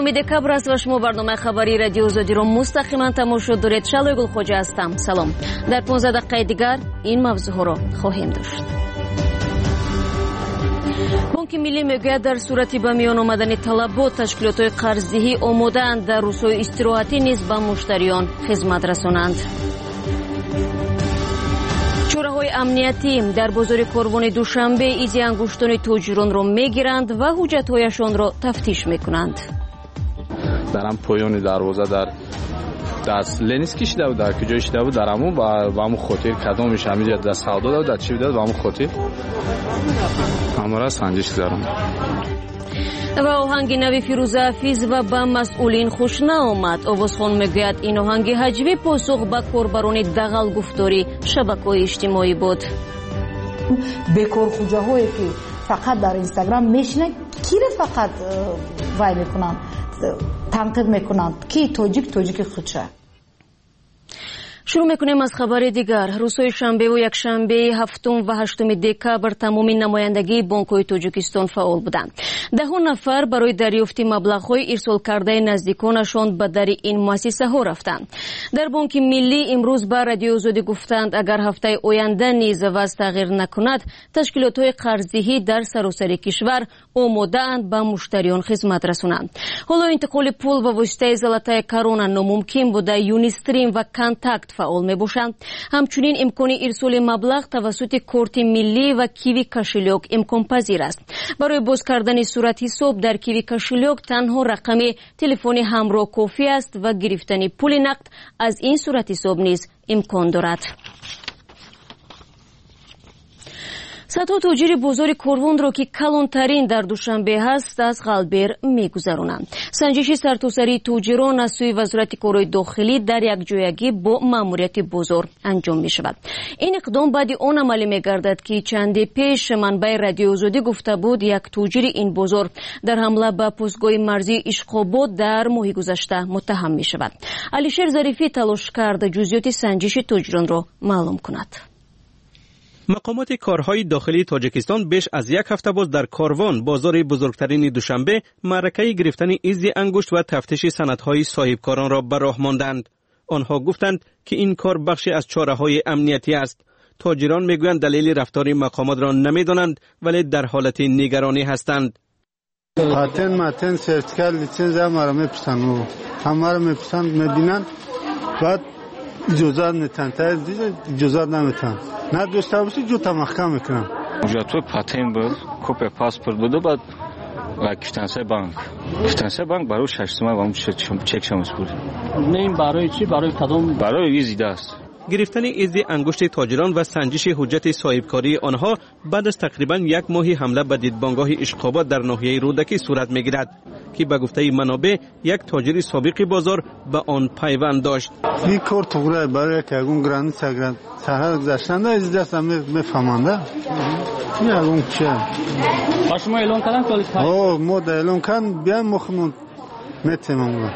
9 دکبر است و شما برنامه خبری رادیو آزادی را مستقیما تماشا دارید. شلوی گلخوجه هستم. سلام. در 15 دقیقه دیگر این موضوع را خواهیم داشت. بانک ملی میگوید در صورتی به میان آمدن طلبات تشکیلات‌های قرضدهی آماده‌اند در روزهای استراحتی نیز به مشتریان خدمت رسانند. چاره‌های امنیتی در بازار کاروان دوشنبه ایزی انگشتان تاجران را میگیرند و حجت‌هایشان را تفتیش میکنند. در هم پایان دروازه در دست لنیس کشیده بود، در کجا کشیده بود، در همون و همون خاطر کدامش همینجا دست سودا داد، در چی داد و همون خاطر همراه سنجش دارم. و آهنگ نوی فیروزه حفیظ و به مسئولین خوش نآمد. آوازخوان میگوید این آهنگ حجبی پاسخ به کاربران دغل گفتاری شبکه‌های اجتماعی بود. بیکار خوجه‌هایی که فقط در اینستاگرام میشنن کی را فقط وای میکنن، تنقید میکنن کی تاجیک خودشه. شروع میکنیم از خبر دیگر. روزهای شنبه و یک شنبه 7 و 8 دکبر تمام نمایندگی بانک‌های تاجیکستان فعال بودند. 10 نفر برای دریافت مبلغ‌های ارسال کرده نزدیکانشان به در این مؤسسه‌ها رفتند. در بانک ملی امروز به رادیو آزادی گفتند اگر هفته آینده نیز وضع تغییر نکند تشکیلات‌های قرضدهی در سراسر کشور آماده‌اند به مشتریان خدمت رسانند. حالا انتقال پول به واسطه زلطه کرونا ناممکن بوده. یونیستریم و کانتاکت فعال می باشند. همچنین امکان ارسال مبلغ توسط کارت ملی و کیوی کشلیک امکان پذیر است. برای باز کردن صورت حساب در کیوی کشلیک تنها رقم تلفن همراه کافی است و گرفتن پول نقد از این صورت حساب نیز امکان دارد. صدها تاجر بازار کاروان را که کلانترین در دوشنبه هست از غلبر میگذرانند. سنجش سرتاسری تاجران از سوی وزارت کارهای داخلی در یک جایگی با ماموریت بازار انجام می شود. این اقدام بعد آن عملی می گردد که چندی پیش منبع رادیو آزادی گفته بود یک تاجر این بازار در حمله به پستگاه مرزی اشقاباد در ماه گذشته متهم می شود. علیشیر ظریفی تلاش کرد جزئیات سنجش تاجران را معلوم کند. مقامات کارهای داخلی تاجیکستان بیش از یک هفته باز در کاروان بازار بزرگترین دوشنبه معرکه گرفتن ایزی انگشت و تفتیش سندهای صاحبکاران را به راه ماندند. آنها گفتند که این کار بخشی از چاره‌های امنیتی است. تاجران میگویند دلیل رفتار مقامات را نمیدانند ولی در حالت نگرانی هستند. پاتن سرتیفیکات لیسانس ما را میپرسند، همه را میپرسند، میبینند، بعد اجازه نمیتن، اجازه نمیتن. نه دوستا باشی جو تا محکم میکنم. اونجا تو پاتین بود، کپی پاسپورت بود و بعد کشتنسای بانک برای 6 ماه وام چک شمس بود. نه این برای چی؟ برای کدام؟ برای ویزا است. گرفتن ایزی انگشت تاجران و سنجش حجت صاحبکاری آنها بعد از تقریبا یک ماه حمله به دیدبانگاه اشقاباد در ناحیه رودکی صورت میگیرد که به گفته منابع یک تاجر سابق بازار به آن پیوند داشت. این کار توغره برای که اون گرانی سگرد سهر گذاشتنده از دست میفهمنده. این اون چه؟ با شما اعلام کردن؟ ما دا اعلام کردن بیان مخمون میتونم.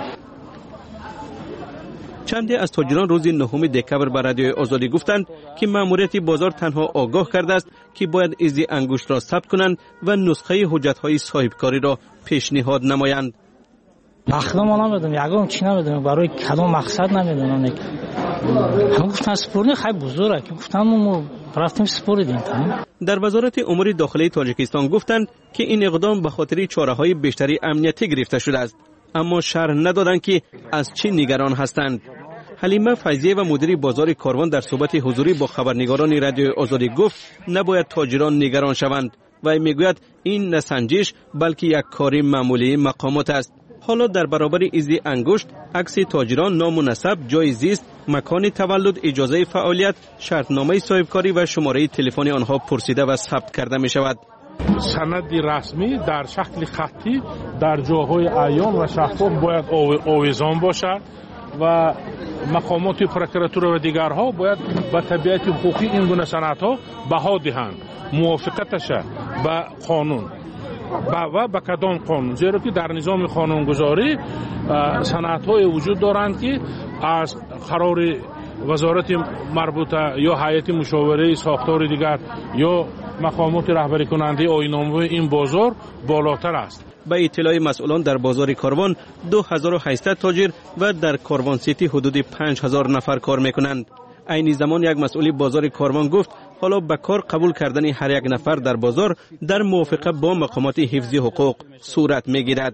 چندی از تاجران روز 9 دکبر به رادیو آزادی گفتند که ماموریت بازار تنها آگاه کرده است که باید ایزی انگشت را ثبت کنند و نسخه حجت‌های صاحبکاری را پیشنهاد نمایند. اخلا ما نمیدونم، یگان چی نمیدونم، برای کدام مقصد نمیدونم. هم گفتن سپورنی خیلی بزرگه که گفتن ما رفتیم سپوردیم. در وزارت امور داخلی تاجیکستان گفتند که این اقدام به خاطر چاره‌های بیشتری امنیتی گرفته شده است، اما شرح ندادند که از چه نگران هستند. حلیمه فیضیه و مدیر بازار کاروان در صحبت حضوری با خبرنگاران رادیو آزادی گفت نباید تاجران نگران شوند و میگوید این نه سنجش بلکه یک کار معمولی مقامات است. حالا در برابر ایزی انگشت، عکس تاجران، نام و نسب، جای زیست، مکان تولد، اجازه فعالیت، شرطنامه صاحبکاری و شماره تلفن آنها پرسیده و ثبت کرده می شود. سندی رسمی در شکل خطی در جاهای عیان و شفاف باید آویزان باشد و مقامات پروکراتور و دیگرها باید به طبیعت حقوقی این گونه سندها بها دهند، موافقتش به قانون و به کدام قانون، زیرا که در نظام قانونگذاری سندهای وجود دارند که از قرار وزارت مربوطه یا هیئت مشاوره ساختار دیگر یا مقامات رهبری کننده آیین‌نامه این بازار بالاتر است. به اطلاع مسئولان در بازار کاروان 2800 تاجر و در کاروان سیتی حدود 5000 نفر کار میکنند. عین زمان یک مسئول بازار کاروان گفت حالا به کار قبول کردن هر یک نفر در بازار در موافقت با مقامات حفظی حقوق صورت میگیرد.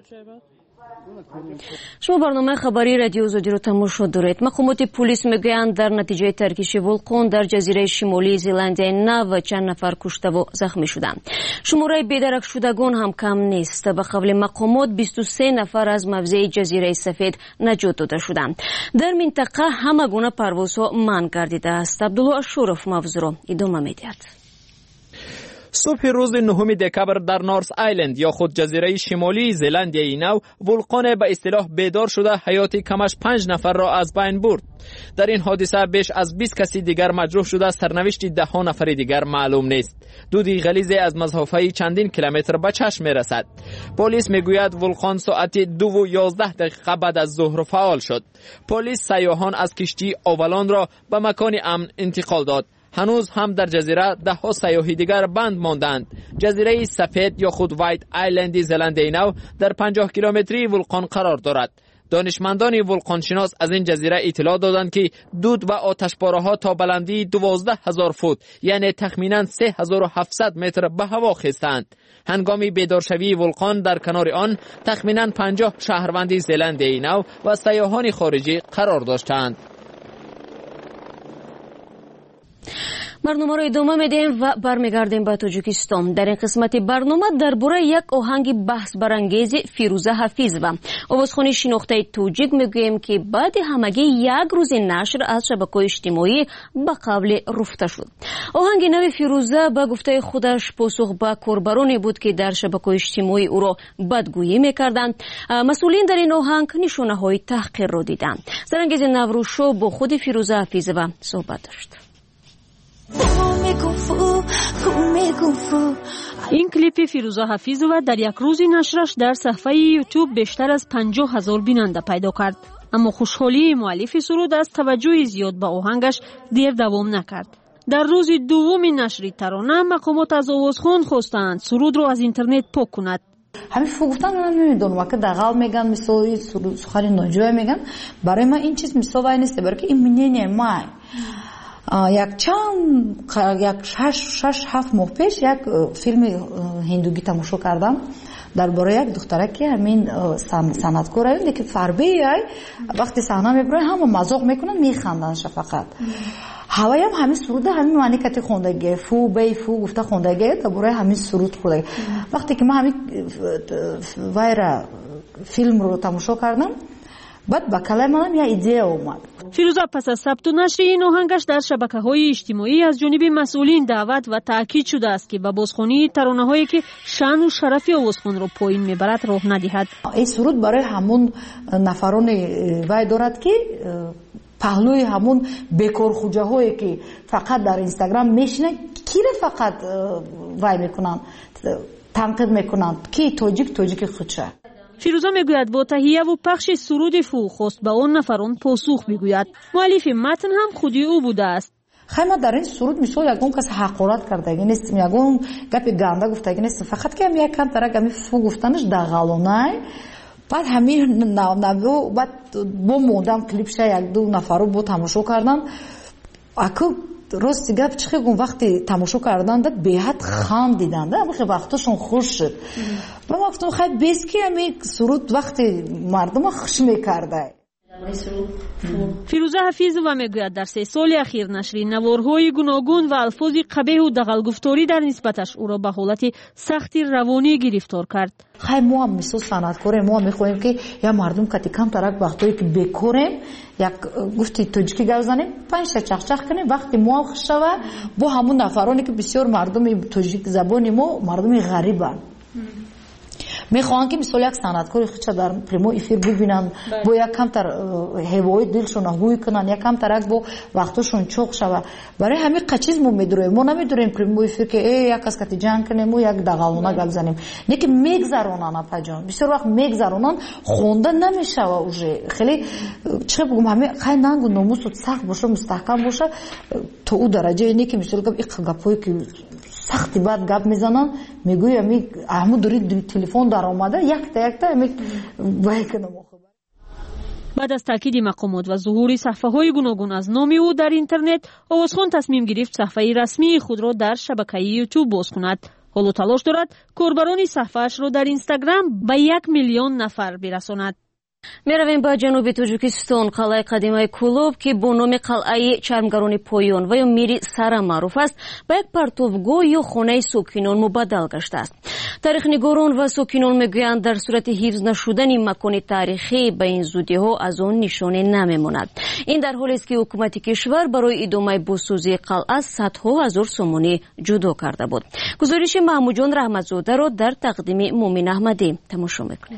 شما برنامه خبری رادیو آزادی رو تماشا دارید. مقامات پلیس میگویند در نتیجه ترکش ولقان در جزیره شمالی زلندیای نو چند نفر کشته و زخمی شدند. شماره بیدرک شدگان هم کم نیست. به قول مقامات 23 نفر از موضع جزیره سفید نجات داده شدند. در منطقه همه گونه پروازها منع گردیده است. عبدالله اشرف موضوع را ادامه میدهد. صبح روز 9 دکبر در نورث آیلند یا خود جزیره شمالی زلندیای نو ولقان به اصطلاح بیدار شده حیات کمش 5 نفر را از بین برد. در این حادثه بیش از 20 کسی دیگر مجروح شده، سرنوشت 10 نفر دیگر معلوم نیست. دودی غلیظ از مسافه چندین کیلومتر به چشم میرسد. پلیس میگوید ولقان ساعت 2:11 بعد از ظهر فعال شد. پلیس سیاحان از کشتی آولان را به مکان امن انتقال داد. هنوز هم در جزیره 10 سیاحی دیگر بند ماندند. جزیره سفید یا خود وایت آیلند زلندیای نو در 50 کیلومتری ولقان قرار دارد. دانشمندان ولقان شناس از این جزیره اطلاع دادند که دود و آتشپاره ها تا بلندی 12000 فوت یعنی تخمینا 3700 متر به هوا خیستند. هنگامی بیدارشوی ولقان در کنار آن تخمینا 50 شهروند زلندیای نو و سیاحان خارجی قرار داشتند. برنامه را ادامه میدیم و برمیگردیم به تاجیکستان. در این قسمت برنامه درباره یک آهنگ بحث برانگیز فیروزه حفیظ و آوازخوانی شناخته تاجیک میگوییم که بعد همگی یک روز نشر از شبکه‌های اجتماعی به قبل رفته شد. آهنگ نو فیروزه به گفته خودش پاسخ به کاربرانی بود که در شبکه‌های اجتماعی او را بدگویی میکردند. مسئولین در این آهنگ نشانه‌های تحقیر را دیدند. زرنگیز نوروشو با خود فیروزه حفیظ و صحبت داشت. این کلیپ فیروزه حفیظова در یک روز نشرش در صفحه یوتیوب بیشتر از 50,000 بیننده پیدا کرد. اما خوشحالی مؤلف سرود از توجه زیاد به آهنگش دیر دوام نکرد. در روز دوم نشر ترانه مقامات از آوازخوان خواستند سرود را از اینترنت پاک کند. همین گفتن من نمیدونم وقتی دغال میگن مثلا سخن ناجای میگن برای من این چیز مثلا نیست برای که این منینه ما یک چند 6-7 ماه پیش یک فیلم هندوگی تماشا کردم درباره یک دختره که همین صنعتکاره که فربی وقتی صحنه میبره همه مذاق میکنن میخندن فقط هوایی هم همین سرود همین معنی کتی خوندگی فو بی فو گفته خوندگی درباره همین سرود خوندگی وقتی که من همین وایرا فیلم رو تماشا کردم بعد با کلام منم یه ایده اومد. فیروزه پس از ثبت و نشر این آهنگش در شبکه‌های اجتماعی از جانب مسئولین دعوت و تاکید شده است که به بازخوانی ترانه‌هایی که شأن و شرف آوازخوان را پایین میبرد راه ندهد. این سرود برای همون نفران وای دارد که پهلوی همون بیکار خوجه‌هایی که فقط در اینستاگرام میشینن کی را فقط وای میکنن تنقید میکنن که تاجیک خودشه. فیروزه میگوید با تهیه و پخش سرود فو خواست به آن نفران پاسخ بگوید. مؤلف متن هم خودی او بوده است. خیلی در این سرود مثال یکون کس حقارت کردگی نیستیم یکون گپی گنده گفتگی نیستیم فقط که هم یک کم ترک همی فو گفتنش دغالونه بعد همین نوو بعد با مودم کلیپشه یک دو نفر رو با تماشا کردن اکو راستی گپ چه گفت وقتی تماشا کردن داد به حد خندیدن اما خیلی وقتشون خوش شد و ما گفتم خیلی بیس که همین سرود وقتی مردم خوش میکرده. فیروزه حفیظova میگوید در 3 سال اخیر نشر نوارهای گوناگون و الفاظ قبیح و دغلگفتاری در نسبتش او را به حالت سختی روانی گرفتار کرد. خیلی ما هم مثل صنعتکار ما میخوایم که یا مردم کتی کم ترک وقتایی که بکوریم یک گفتی تاجیکی گپ زنیم 5 تا چخچخ کنیم وقتی ما خوش شوه با همون نفرانی که بسیار مردم تاجیک زبانی ما مردم غریبن میخوان که مثلا یک صنعتکار خودش در پریمو افیر ببینن با یک کم تر هوای دلشون هوی کنن یک کم ترک با وقتشون چوق شوه برای همین قچیز ما میدوریم ما نمیدوریم پریمو افیر که یک کس کتی جنگ کنیم و یک دغالونه گپ زنیم نه که میگذرونن اپجان بسیار وقت میگذرونن خونده نمیشه و اوجه خیلی چه بگم همین خیلی ننگ و ناموس و سخت باشه مستحکم باشه تا او درجه اینه که مثلا گپ گپایی که сахти бад гап мезананд мегӯя ми аҳму дури телефон дар омада якта ми вайкана мохабар. بعد از تاکید مقامات و ظهور صفحه‌های گوناگون از نام او در اینترنت، آوازخوان تصمیم گرفت صفحه رسمی خود را در شبکه یوتیوب باز کند. حالا تلاش دارد کاربران صفحه‌اش را در اینستاگرام به 1 میلیون نفر برساند. میرویم به جنوب تاجیکستان. قلعه قدیمی کولوب که با نام قلعه چرمگران پایان و یا میری سرا معروف است، به یک پرتوگاه یا خانه ساکنان مبدل گشته است. تاریخ نگاران و ساکنان میگویند در صورت حفظ نشدن مکان تاریخی به این زودی ها از آن نشانه نمیماند. این در حالی است که حکومت کشور برای ادامه بازسازی قلعه صدها هزار سومانی جدا کرده بود. گزارش محمود جان رحمتزاده را در تقدیم مومن احمدی تماشا میکنیم.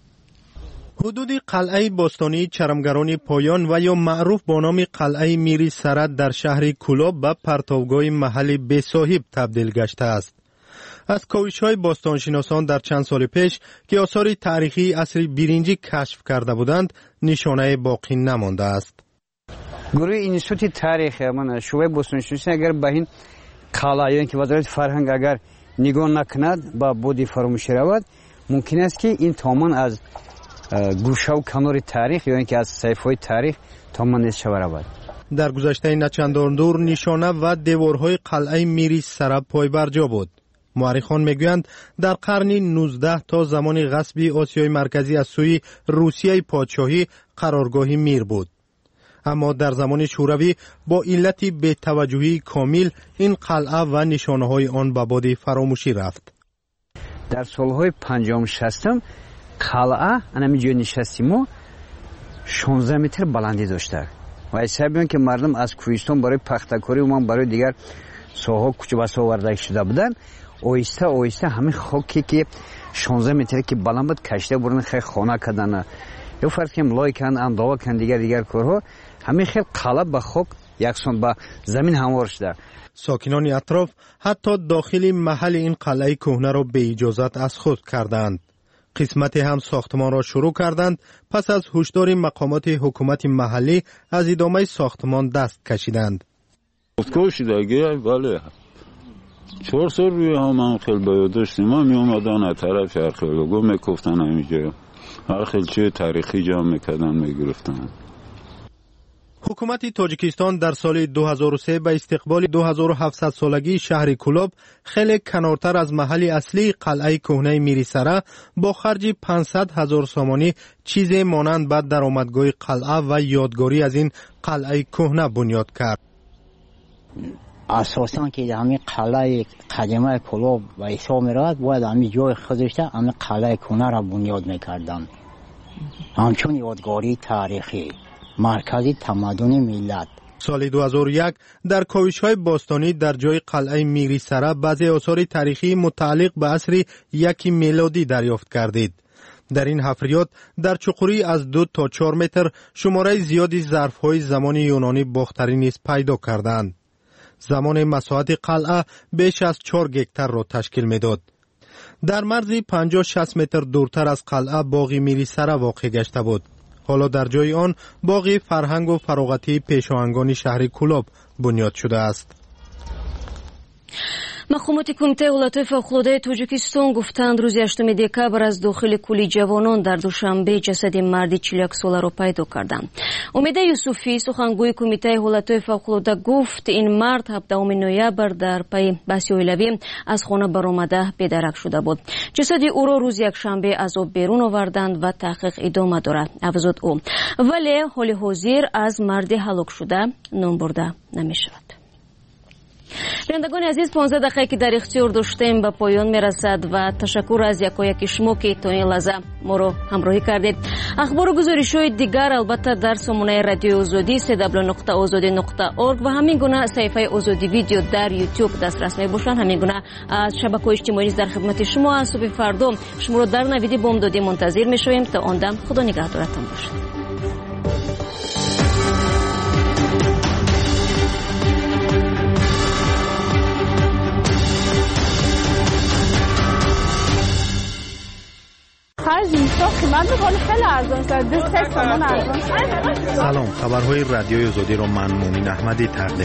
حدود قلعه باستانی چرمگران پایان و یا معروف با نام قلعه میری سرد در شهر کولوب به پرتوگاه محلی بی‌صاحب تبدیل گشته است. از کوشش‌های باستانشناسان در چند سال پیش که آثار تاریخی عصر برنجی کشف کرده بودند، نشانه باقی نمانده است. گروه اینستیتوت تاریخ من شعبه باستانشناسی اگر به این قلعه که وزارت فرهنگ اگر نگاه نکند با بودی فراموش رود، ممکن است که این تماما از گوشه و کنار تاریخ یا اینکه از صفحه‌های تاریخ تماما نیست شود. در گذشته نچندان دور نشانه و دیوارهای قلعه میری سرا پایبرجا بود. مورخان میگویند در قرن 19 تا زمان غصب آسیای مرکزی از سوی روسیه پادشاهی قرارگاهی میر بود. اما در زمان شوروی با علت بی‌توجهی کامل این قلعه و نشانه‌های آن به باد فراموشی رفت. در سالهای 50 60 قلعه همینجا نشستیم 16 متر بلندی داشته و حسابیان که مردم از کوهستان برای پخته‌کاری و برای دیگر ساحه کوچه بسا آورده شده بودن، آهسته آهسته همین خاکی که 16 متر که بلند بود کشته بردن، خیلی خانه کردن یا فرض کنیم لای کردن، انداوا کردن، دیگر کارها، همین خیلی قلعه به خاک یکسان به زمین هموار شده. ساکنان اطراف حتی داخل محل این قلعه کهنه را به اجازت از خود کردند. قسمت هم ساختمان را شروع کردند. پس از هشدار مقامات حکومت محلی از ادامه ساختمان دست کشیدند. کوشیدگی بله 4 سال روی هم خیلی باید داشتیم. ما می اومدن از طرف ارخیولوگا میگفتن همیشه هر خیلی چه تاریخی جمع میکردن میگرفتن. حکومت تاجیکستان در سال 2003 به استقبال 2700 سالگی شهر کولوب خیلی کنارتر از محل اصلی قلعه کهنه میری سرا با خرج 500,000 سومانی چیزی مانند به درآمدگاه قلعه و یادگاری از این قلعه کهنه بنیاد کرد. اساساً که همین قلعه قدیمی کولوب و حساب می‌رود باید همین جای خودش همین قلعه کهنه را بنیاد می‌کردند. همچون یادگاری تاریخی مرکزی تمدن ملت. سال 2001 در کوشش‌های باستانی در جای قلعه میری سرا بعضی آثار تاریخی متعلق به عصر 1 میلادی دریافت کردید. در این حفریات در چقوری از 2 تا 4 متر شماره زیادی ظرف‌های زمان یونانی باختری نیز پیدا کردند. زمان مساحت قلعه بیش از 4 گکتر را تشکیل می‌داد. در مرز 50-60 متر دورتر از قلعه باغ میری سرا واقع گشته بود. حالا در جای آن باغ فرهنگ و فراغتی پیشاهنگان شهر کولوب بنیاد شده است. مقامات کمیته ایالات فوق‌العاده تاجیکستان گفتند روز 8 دکبر از داخل کولی جوانان در دوشنبه جسد مردی 41 ساله را پیدا کردند. امید یوسفی سخنگوی کمیته ایالات فوق‌العاده گفت این مرد 17 نوامبر در پی بحث عائلوی از خانه برآمده بی‌درک شده بود. جسد او را روز یکشنبه از آب بیرون آوردند و تحقیق ادامه دارد. افزود او ولی حال حاضر از مرد هلاک شده نام برده نمی‌شود. بینندگان عزیز 15 دقیقه که در اختیار داشتیم به پایان میرسد و تشکر از یکایک شما که تا این لحظه ما رو همراهی کردید. اخبار و گزارش‌های دیگر البته در سامانه رادیو آزادی www.azadi.org و همین گونه صفحه آزادی ویدیو در یوتیوب دسترس میباشند. همین گونه از شبکه‌های اجتماعی در خدمت شما از صبح فردا شما رو در نوید بامدادی منتظر میشویم. تا آن دم خدا نگهدارتان باشد. خرج اینستا قیمت میکنه خیلی ارزان شد 2 تومان ارزان شد. سلام، خبرهای رادیوی آزادی رو من مومین احمدی تقدیم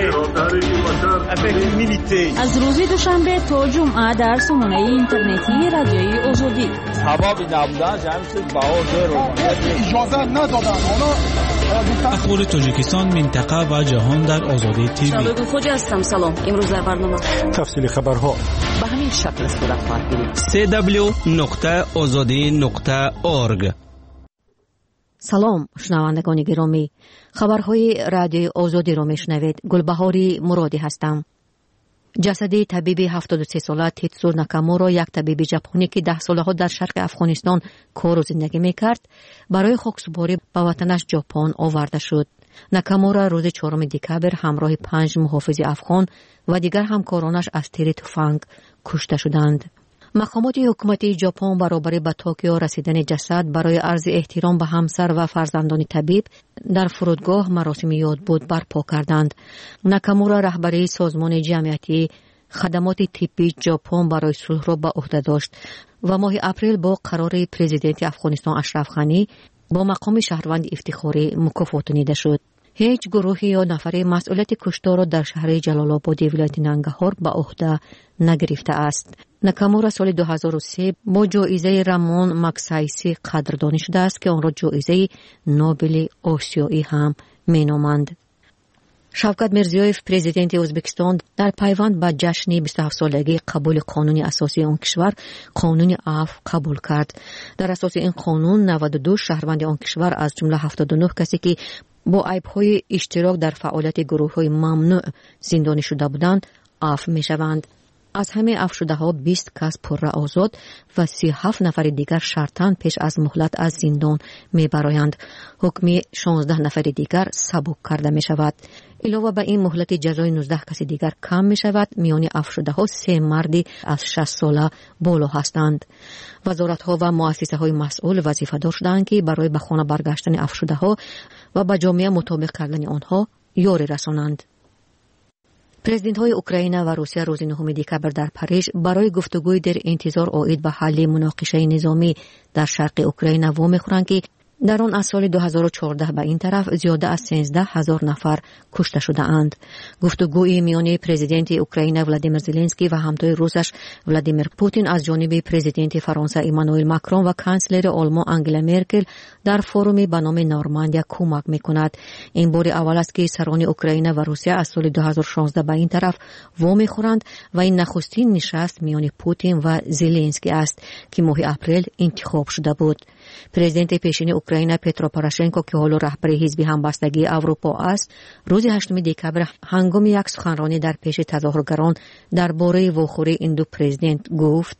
می‌کنم. از روز دوشنبه تا جمعه در سامانه اینترنتی رادیوی آزادی سبب نبودن جمعیت بهار اجازه ندادن. اخبار تاجیکستان، منطقه و جهان در آزادی تیوی. شبگون خوجا هستم. سلام. امروز در برنامه تفصیل خبرها به همین شکل صورت خواهد گرفت. www.azadi.org. سلام شنوندگان گرامی، خبرهای رادیوی آزادی را میشنوید. گلبهاری مرادی هستم. جسد طبیب 73 ساله تیتسو ناکامورا، یک طبیب ژاپنی که 10 سالها در شرق افغانستان کار و زندگی میکرد، برای خاکسپاری به وطنش ژاپن آورده شد. ناکامورا روز 4 دکبر همراه 5 محافظ افغان و دیگر همکارانش از تیر تفنگ کشته شدند. مقامات حکومتی ژاپن برابر به توکیو رسیدن جسد برای عرض احترام به همسر و فرزندان طبیب در فرودگاه مراسم یادبود برپا کردند. ناکامورا رهبری سازمان جمعیتی خدمات طبی ژاپن برای صلح را به عهده داشت و ماه اپریل با قرار پرزیدنت افغانستان اشرف غنی با مقام شهروند افتخاری مکافاتانیده شد. هیچ گروهی یا نفری مسئولیت کشتار را در شهر جلال آباد ولایت ننگرهار به عهده نگرفته است. ناکامورا سال 2003 با جایزه رامون ماگسایسی قدردانی شده است که آن را جایزه نوبل آسیایی هم مینامند. شوکت میرزیویف پرزیدنت ازبکستان در پیوند به جشن 27 سالگی قبول قانون اساسی آن کشور قانون عفو قبول کرد. در اساس این قانون 92 شهروند آن کشور از جمله 79 کسی که با عیب‌های اشتراک در فعالیت گروه‌های ممنوع زندانی شده بودند عفو می‌شوند. از همه عفو شده‌ها 20 کس پرره آزاد و 37 نفر دیگر شرطاً پیش از مهلت از زندان می‌برآیند. حکم 16 نفر دیگر سبک کرده می‌شود. علاوه بر این مهلت جزای 19 کس دیگر کم می‌شود. میان عفو شده‌ها 3 مردی از 60 ساله بالا هستند. وزارت‌ها و مؤسسه‌های مسئول وظیفه‌دار شدند که برای به خانه برگشتن عفو شده‌ها و به جامعه مطابق کردن آنها یاری رسانند. پرزیدنت های اوکراین و روسیه روز 9 دکبر در پاریژ برای گفتگوی در انتظار عاید به حل مناقشه نظامی در شرق اوکراین وام می‌خورند که در آن از سال 2014 به این طرف زیاده از 13,000 نفر کشته شده اند. گفتگوی میان پرزیدنت اوکراین ولادیمیر زلنسکی و همتای روسش ولادیمیر پوتین از جانب پرزیدنت فرانسه ایمانوئل ماکرون و کانسلر آلمان آنگلا مرکل در فورومی به نام نورماندیا کمک می‌کند. این بار اول است که سران اوکراین و روسیه از سال 2016 به این طرف وام می‌خورند و این نخستین نشست میان پوتین و زلنسکی است که ماه اپریل انتخاب شده بود. پرزیدنت پیشین اوکراین پترو پوراشنکو که حالا رهبر حزب همبستگی اروپا است، روز 8 دکبر هنگام یک سخنرانی در پیش تظاهرگران درباره واخوری این دو پرزیدنت گفت: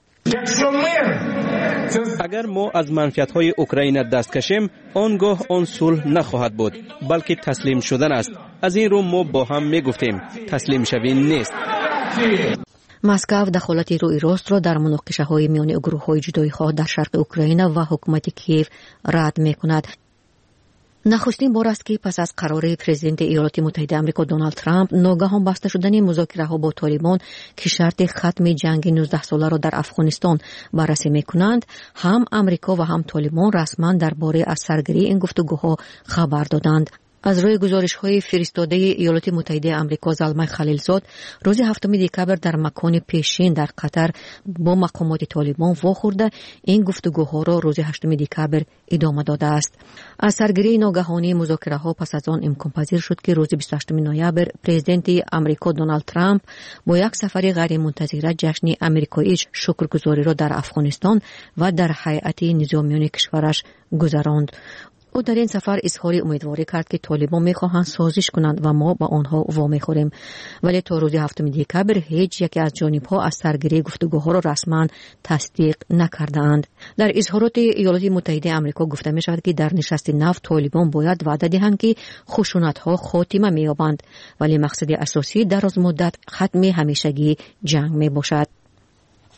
اگر ما از منفعت‌های اوکراین دست کشیم، آنگاه آن صلح نخواهد بود، بلکه تسلیم شدن است. از این رو ما با هم میگفتیم تسلیم شوی نیست. مسکو دخالت روی راست را در مناقشه‌های میان گروه‌های جدایی‌خواه در شرق اوکراین و حکومت کیف رد می‌کند. نخستین بار است که پس از قرار پرزیدنت ایالات متحده آمریکا دونالد ترامپ ناگهان بسته شدن مذاکره‌ها با طالبان که شرط ختم جنگ 19 ساله را در افغانستان بررسی می‌کنند، هم آمریکا و هم طالبان رسما درباره از سرگیری این گفتگوها خبر دادند. از روی گزارش‌های فرستاده ایالات متحده آمریکا زلمه خلیلزاد روز 7 دکبر در مکان پیشین در قطر با مقامات طالبان واخورده این گفتگوها را روز 8 دکبر ادامه داده است. از سرگیری ناگهانی مذاکره‌ها پس از آن امکان پذیر شد که روز 28 نوامبر پرزیدنت آمریکا دونالد ترامپ با یک سفر غیر منتظره جشن آمریکایی شکرگزاری را در افغانستان و در هیئت نظامیان کشورش گذراند. او در این سفر اظهار امیدواری کرد که طالبان می‌خواهند سازش کنند و ما با آنها وامی‌خوریم، ولی تا روز 7 دکبر هیچ یکی از جانب‌ها از سرگیری گفتگوها را رسما تصدیق نکردند. در اظهارات ایالات متحده آمریکا گفته می‌شود که در نشست نفت طالبان باید وعده دهند که خشونت‌ها خاتمه می‌یابند، ولی مقصد اساسی دراز مدت ختم همیشگی جنگ میباشد.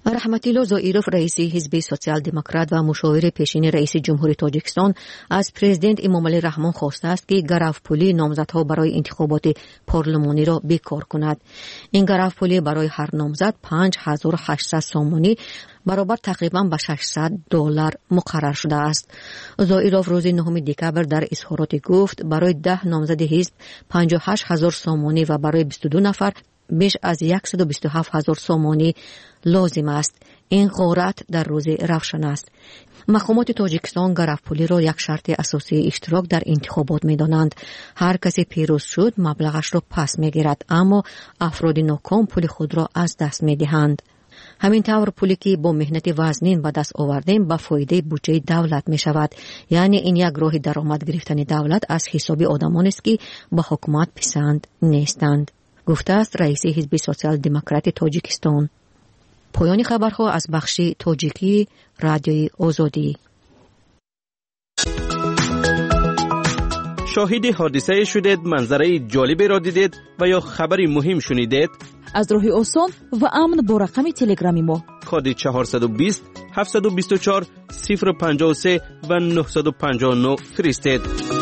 رحمتالله زائیروف رئیس حزب سوسیال دموکرات و مشاور پیشین رئیس جمهوری تاجیکستان از پرزیدنت امامعلی رحمان خواسته است که گرفت‌پولی نامزدها برای انتخابات پارلمانی را بیکار کند. این گرفت‌پولی برای هر نامزد 5800 سومانی برابر تقریباً به $600 مقرر شده است. زائیروف روز 9 دکبر در اظهارات گفت برای 10 نامزد حزب 58000 سومانی و برای 22 نفر بیش از 127000 سومانی لازم است. این غارت در روز روشن است. مقامات تاجیکستان گرفت‌پولی را یک شرط اساسی اشتراک در انتخابات می‌دانند. هر کسی پیروز شد مبلغش را پس می‌گیرد، اما افراد ناکام پول خود را از دست می‌دهند. همین طور پولی که با مهنت وزنین به دست آوردیم به فایده بودجه دولت می شود. یعنی این یک راه درآمد گرفتن دولت از حساب آدمانی است که به حکومت پسند نیستند، گفته است رئیس حزب سوسیال دموکرات تاجیکستان. پایان خبرها از بخش تاجیکی رادیوی آزادی. شاهد حادثه شدید، منظره جالبی را دیدید و یا خبری مهم شنیدید؟ از راه آسان و امن با رقم تلگرامی ما کد 420 724 053 و 959 فرستید.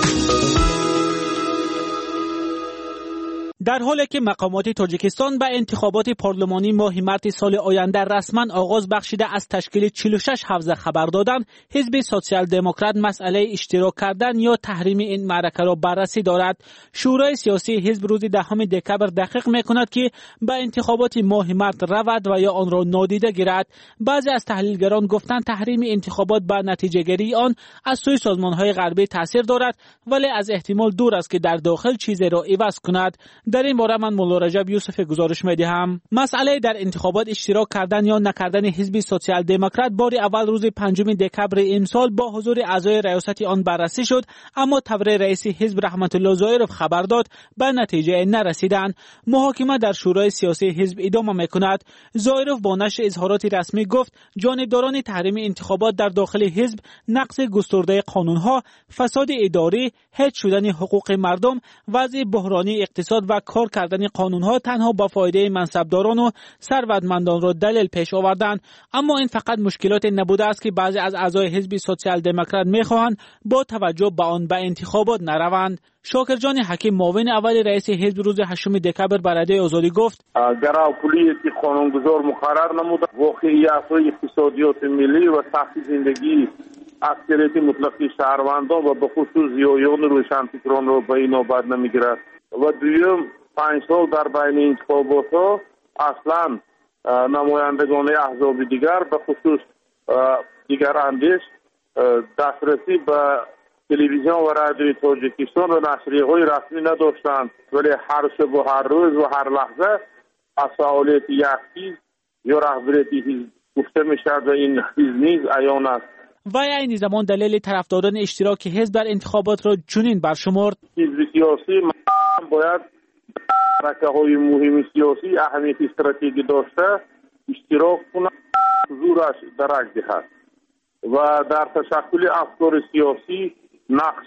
در حالی که مقامات تاجیکستان به انتخابات پارلمانی ماه مارس سال آینده رسما آغاز بخشیده از تشکیل 46 حوزه خبر دادند، حزب سوسیال دموکرات مسئله اشتراک کردن یا تحریم این معرکه را بررسی دارد. شورای سیاسی حزب روز 10 دکبر تحقیق میکند که به انتخابات ماه مارس رود و یا آن را نادیده گیرد. بعضی از تحلیلگران گفتند تحریم انتخابات به نتیجه گیری آن از سوی سازمان‌های غربی تاثیر دارد، ولی از احتمال دور است که در داخل چیزی را عوض کند. در این باره من مولا رجب یوسف گزارش می‌دهم. مسئله در انتخابات اشتراک کردن یا نکردن حزب سوسیال دموکرات بار اول روز 5 دکبر امسال با حضور اعضای ریاست آن بررسی شد، اما طبر رئیس حزب رحمتالله زائیروف خبر داد به نتیجه نرسیدند. محاکمه در شورای سیاسی حزب ادامه می‌کند. زائیروف با نشر اظهارات رسمی گفت جانبداران تحریم انتخابات در داخل حزب نقض گسترده قانون‌ها، فساد اداری، هیچ شدن حقوق مردم، وضع بحرانی اقتصاد و کار کردن قانون‌ها تنها با فایده منصبداران و ثروتمندان را دلیل پیش آوردند. اما این فقط مشکلات نبوده است که بعضی از اعضای حزب سوسیال دموکرات می‌خواهند با توجه به آن به انتخابات نروند. شاکر جان حکیم معاون اول رئیس حزب روز 8 دکبر بر رادیوی آزادی گفت گراپولی که قانونگذار مقرر نموده، واقعیت‌های اقتصادیات ملی و سخت زندگی اکثریت مطلقی شهروندان و به خصوص زیایان روشنفکران را به این نوبت نمی‌گیرد. و دویم 5 سال در بین انتخابات ها اصلا نمایندگان احزاب دیگر به خصوص دیگر اندیش دسترسی به تلویزیون و رادیوی تاجیکستان و نشریه های رسمی نداشتند، ولی هر شب و هر روز و هر لحظه از فعالیت یک حزب یا رهبریت حزب گفته می‌شود و این حزب نیز عیان است. و این زمان دلیل طرفداران اشتراک حزب در انتخابات را چنین برشمرد: حزب سیاسی باید حرکت‌های مهم سیاسی اهمیت استراتژیکی داشته اشتراک کنند، حضورش درک دهد و در تشکل افکار سیاسی نقش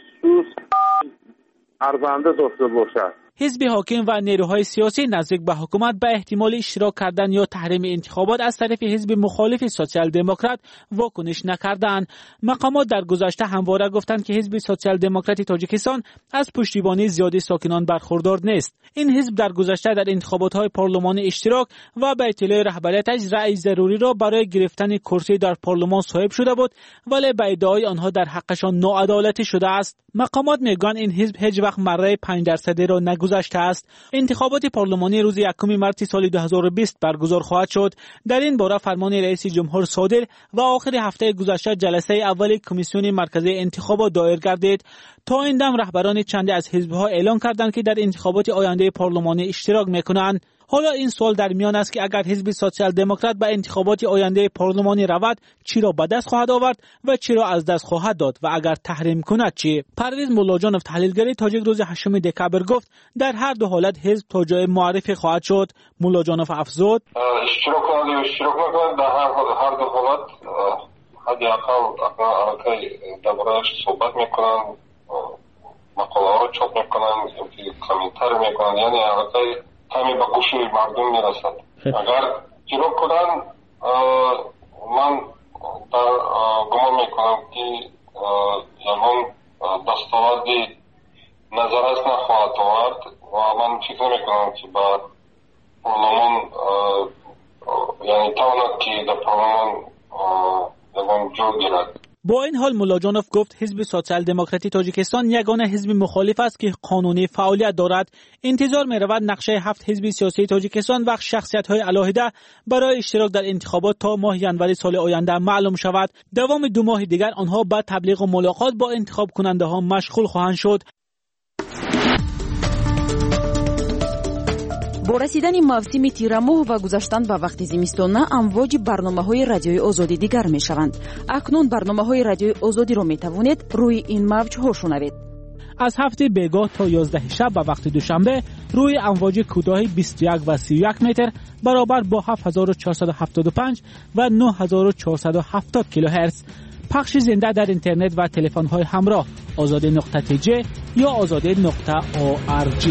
ارزنده داشته باشد. حزب حاکم و نیروهای سیاسی نزدیک به حکومت به احتمال اشتراک کردن یا تحریم انتخابات از طرف حزب مخالف سوسیال دموکرات واکنش نکردند. مقامات در گذشته همواره گفتند که حزب سوسیال دموکرات تاجیکستان از پشتیبانی زیادی ساکنان برخوردار نیست. این حزب در گذشته در انتخابات‌های پارلمانی اشتراک و به اطلاع رهبریتش رأی ضروری را برای گرفتن کرسی در پارلمان صاحب شده بود، ولی به ادعای آنها در حقشان ناعدالتی شده است. مقامات میگویند این حزب هیچ وقت مره 5% را گذشته است. انتخابات پارلمانی روز 1 مارس سال 2020 برگزار خواهد شد. در این باره فرمان رئیس جمهور صادر و آخر هفته گذشته جلسه اول کمیسیون مرکزی انتخابات دایر گردید. تا این دم رهبران چندی از حزب‌ها اعلام کردند که در انتخابات آینده پارلمانی اشتراک می‌کنند. حالا این سوال در میان است که اگر حزب سوسیال دموکرات به انتخابات آینده پارلمانی رود چی را به دست خواهد آورد و چی را از دست خواهد داد و اگر تحریم کند چی؟ پرویز مولاجانوف تحلیلگر تاجیک روز 8 دکبر گفت در هر دو حالت حزب تا جای معرفی خواهد شد. مولاجانوف افزود اشتراک نکنند در هر دو حالت حداقل درباره‌اش صحبت میکنند، مقاله ها چاپ میکنند، کامنتر میکنند، یعنی البته همین به گوش مردم میرسد. اگر اشتراک کنند من در گمان میکنم که یگان دستاوردی نظرش نخواهد آورد و من فکر میکنم که با پارلمان یعنی تواند که در پارلمان یگان جا گیرد. با این حال ملا جانوف گفت حزب سوسیال دموکراتی تاجیکستان یگانه حزب مخالف است که قانونی فعالیت دارد. انتظار می رود نقشه 7 حزب سیاسی تاجیکستان و شخصیت‌های علاهده برای اشتراک در انتخابات تا ماه ژانویه سال آینده معلوم شود. دوام 2 ماه دیگر آنها به تبلیغ و ملاقات با انتخاب کننده ها مشغول خواهند شد. با رسیدن موسم تیرماه و گذشتن به وقت زمستان امواج برنامه‌های رادیوی آزادی دیگر می‌شوند. اکنون برنامه‌های رادیوی آزادی را می‌توانید روی این موج‌ها شنوید. از هفته بیگاه تا 11 شب به وقت دوشنبه روی امواج کوتاه 21 و 31 متر برابر با 7475 و 9470 کیلوهرتز پخش زنده در اینترنت و تلفن‌های همراه azadi.tj یا azadi.org.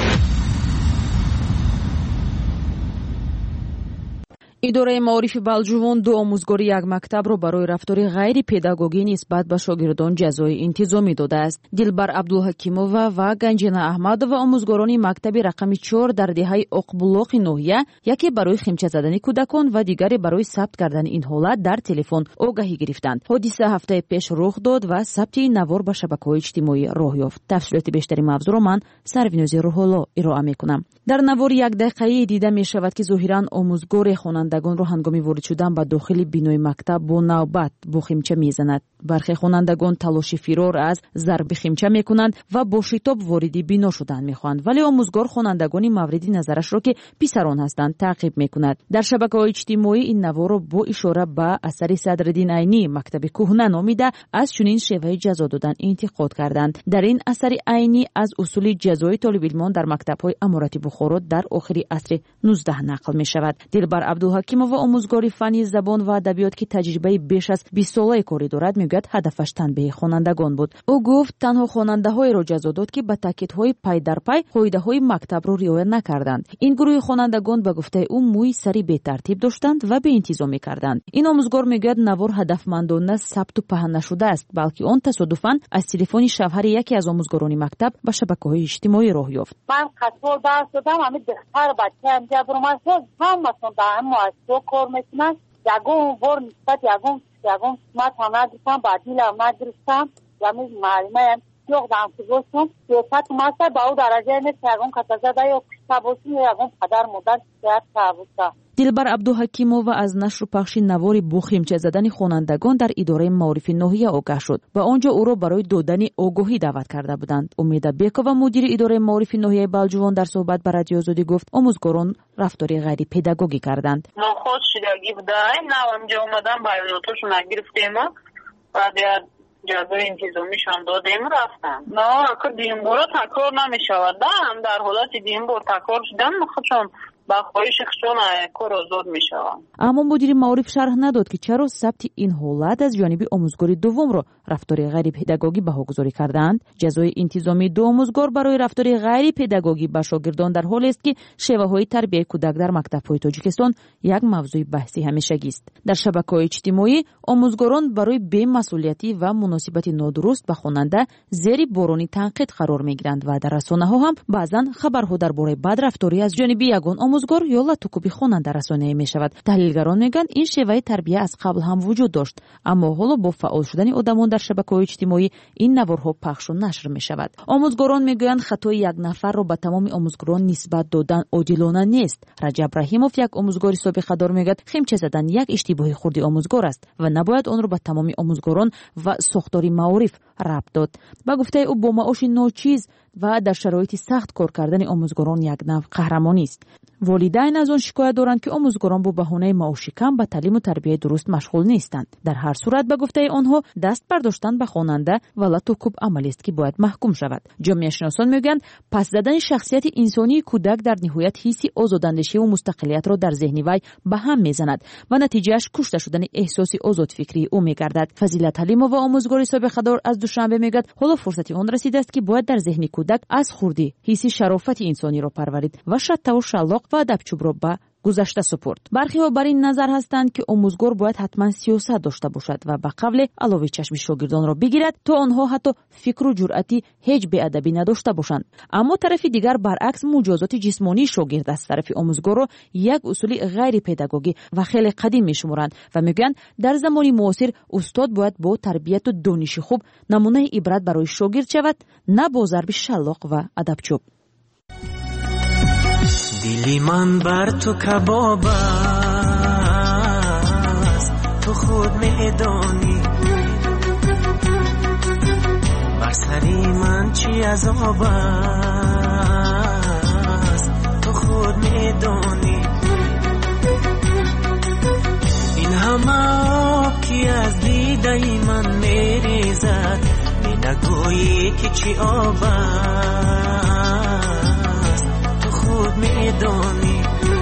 идораи маорифи балҷувон 2 омӯзгори як мактабро барои рафтори ғайри педагогӣ нисбат ба шогирдон ҷазои интизомӣ додааст. дилбар абдулҳакимова ва ганҷина аҳмадова омӯзгорони мактаби рақами 4 дар деҳаи оқбулоқи ноҳия, яке барои химча задани кӯдакон ва дигаре барои сабт кардани ин ҳолат дар телефон огаҳӣ гирифтанд. ҳодиса ҳафтаи пеш рух дод ва сабти ин навор ба шабакаҳои иҷтимоӣ роҳ ёфт. тафсилоти бештари мавзӯъро ман сарвинӯзи рӯҳолло ироа мекунам. дар навори як дақиқаӣ дида мешавад ки зоҳиран омӯзгоре хонандагонро ҳангоми ворид шудан ба дохили бинои мактаб бо навбат бо химча мезанад. бархе хонандагон талоши фирор аз зарби химча мекунанд ва бо шитоб вориди бино шудан мехоҳанд, вале омӯзгор хонандагони мавриди назарашро ки писарон ҳастанд таъқиб мекунад. дар шабакаҳои иҷтимоӣ ин наворро бо ишора ба асари Садриддин Айнӣ мактаби кӯҳна номида аз чунин шеваи ҷазо додан интиқод карданд. дар ин асари Айнӣ аз усули ҷазои толибилмон дар мактабҳои амурати Бухоро дар охири асри 19 нақл мешавад. дилбар абдулҳакимова омӯзгори фанни забон ва адабиёт ки таҷрибаи беш аз 20 солаи корӣ дорад мегӯяд ҳадафаш танбеҳи хонандагон буд. ӯ гуфт танҳо хонандаҳоеро ҷазо дод ки ба таъкидҳои пай дар пай қоидаҳои мактабро риоя накарданд. ин гурӯҳи хонандагон ба гуфтаи ӯ мӯи сари бетартиб доштанд ва беинтизомӣ карданд. ин омӯзгор мегӯяд навор ҳадафмандона сабту паҳн нашудааст, балки он тасодуфан аз телефони шавҳари яке аз омӯзгорони мактаб ба шабакаҳои иҷтимоӣ роҳ ёфт. ман қасбо дарс додам, ҳамин духтар бачаам ҷабрумад ҳамасон дар ҳамин муассисаҳо кор мекунанд. ягон бор нисбат ягон қисматам нагирифтам, ба дилам нагирифтам. ҳамин маълимаам ёхдам ки бошум сиёсату масла ба ӯ дараҷае нест, ягон катазада ё кушта бошум ё ягон падар модар шикоят карда боша. дилбар абдуҳакимова аз нашру пахши навори бо химча задани хонандагон дар идораи маорифи ноҳия огаҳ шуд. ба он ҷо ӯро барои додани огоҳӣ даъват карда буданд. умеда бекова мудири идораи маорифи ноҳияи балҷувон дар суҳбат ба радиои Озодӣ гуфт омӯзгорон рафтори ғайрипедагогӣ карданд. нохош шудагӣ буда на онҷо омадан баёнотошон нагирифтему ва ҷазои интизомишон додем рафтам. акӯ дуюмбора такрор намешавад. дар ҳолати дуюмбор такрор шудан худшон ба хоҳиши хушон кор озод мешаванд. аммо мудири маориф шарҳ надод ки чаро сабти ин ҳолат аз ҷониби омӯзгори дуввумро рафтори ғайрипедагогӣ баҳогузорӣ карданд. ҷазои интизомии 2 омӯзгор барои рафтори ғайрипедагогӣ ба шогирдон дар ҳолест ки шеваҳои тарбияи кӯдак дар мактабҳои Тоҷикистон як мавзӯи баҳси ҳамешагист. дар шабакаҳои иҷтимоӣ омӯзгорон барои бемасъулиятӣ ва муносибати нодуруст ба хонанда зери борони танқид қарор мегиранд ва дар расонаҳо ҳам баъзан хабарҳо дар бораи бадрафторӣ аз ҷониби ягон омӯзгор ё латукуби хонанда расонӣ мешавад. таҳлилгарон мегӯянд ин шеваи тарбия аз қабл ҳам вуҷуд дошт, аммо ҳоло бо фаъол шудани одамон дар шабакаҳои иҷтимоӣ ин наворҳо пахшу нашр мешавад. омӯзгорон мегӯянд хатои як нафарро ба тамоми омӯзгорон нисбат додан одилона нест. раҷаб раҳимов, як омӯзгори собиқадор, мегӯяд химча задан як иштибоҳи хурди омӯзгор аст ва набояд онро ба тамоми омӯзгорон ва сохтори маориф рабт дод. ба гуфтаи ӯ бо маоши ночиз ва дар шароити сахт кор кардани омӯзгорон як нав қаҳрамонист. волидайн аз он шикоят доранд ки омӯзгорон бо баҳонаи маоши кам ба таълиму тарбияи дуруст машғул нестанд. дар ҳар сурат ба гуфтаи онҳо даст бардоштан ба хонанда валату кӯб амалест ки бояд маҳкум шавад. ҷомеашиносон мегӯянд пас задани шахсияти инсонии кӯдак дар ниҳоят ҳисси озодандешиву мустақилиятро дар зеҳни вай ба ҳам мезанад ва натиҷааш кушта шудани эҳсоси озодфикрии ӯ мегардад. фазилат ҳалимова, омӯзгори собиқадор, аз душанбе мегӯяд ҳоло фурсати он расидааст ки бояд дар зеҳни кӯдак аз хурдӣ ҳисси шарофати инсониро парварид ва шаттаву шаллоқ ва адабчӯбро ба گذشته سپرد. برخی ها بر این نظر هستند که آموزگار باید حتما سیاست داشته باشد و به قبل علاوه چشم شاگردان را بگیرد تا آنها حتی فکر و جرأتی هیچ بی‌ادبی نداشته باشند. اما طرف دیگر برعکس مجازات جسمانی شاگرد از طرف آموزگار را یک اصول غیر پداگوژی و خیلی قدیم می‌شمارند و میگویند در زمان معاصر استاد باید با تربیت و دانش خوب نمونه عبرت برای شاگرد شود، نه با ضرب شلاق و ادبچوب. دلی من بر تو کباب است، تو خود میدانی بر سری من چی عذاب است، تو خود میدانی این همه آب که از دیده من میریزد، می نگویی که چی آب است، تو خود میدانی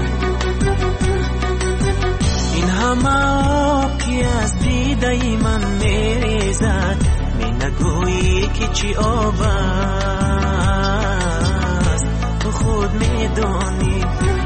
این همه آب که از دیده من میریزد، می نگویی که چی آب است، تو خود میدانی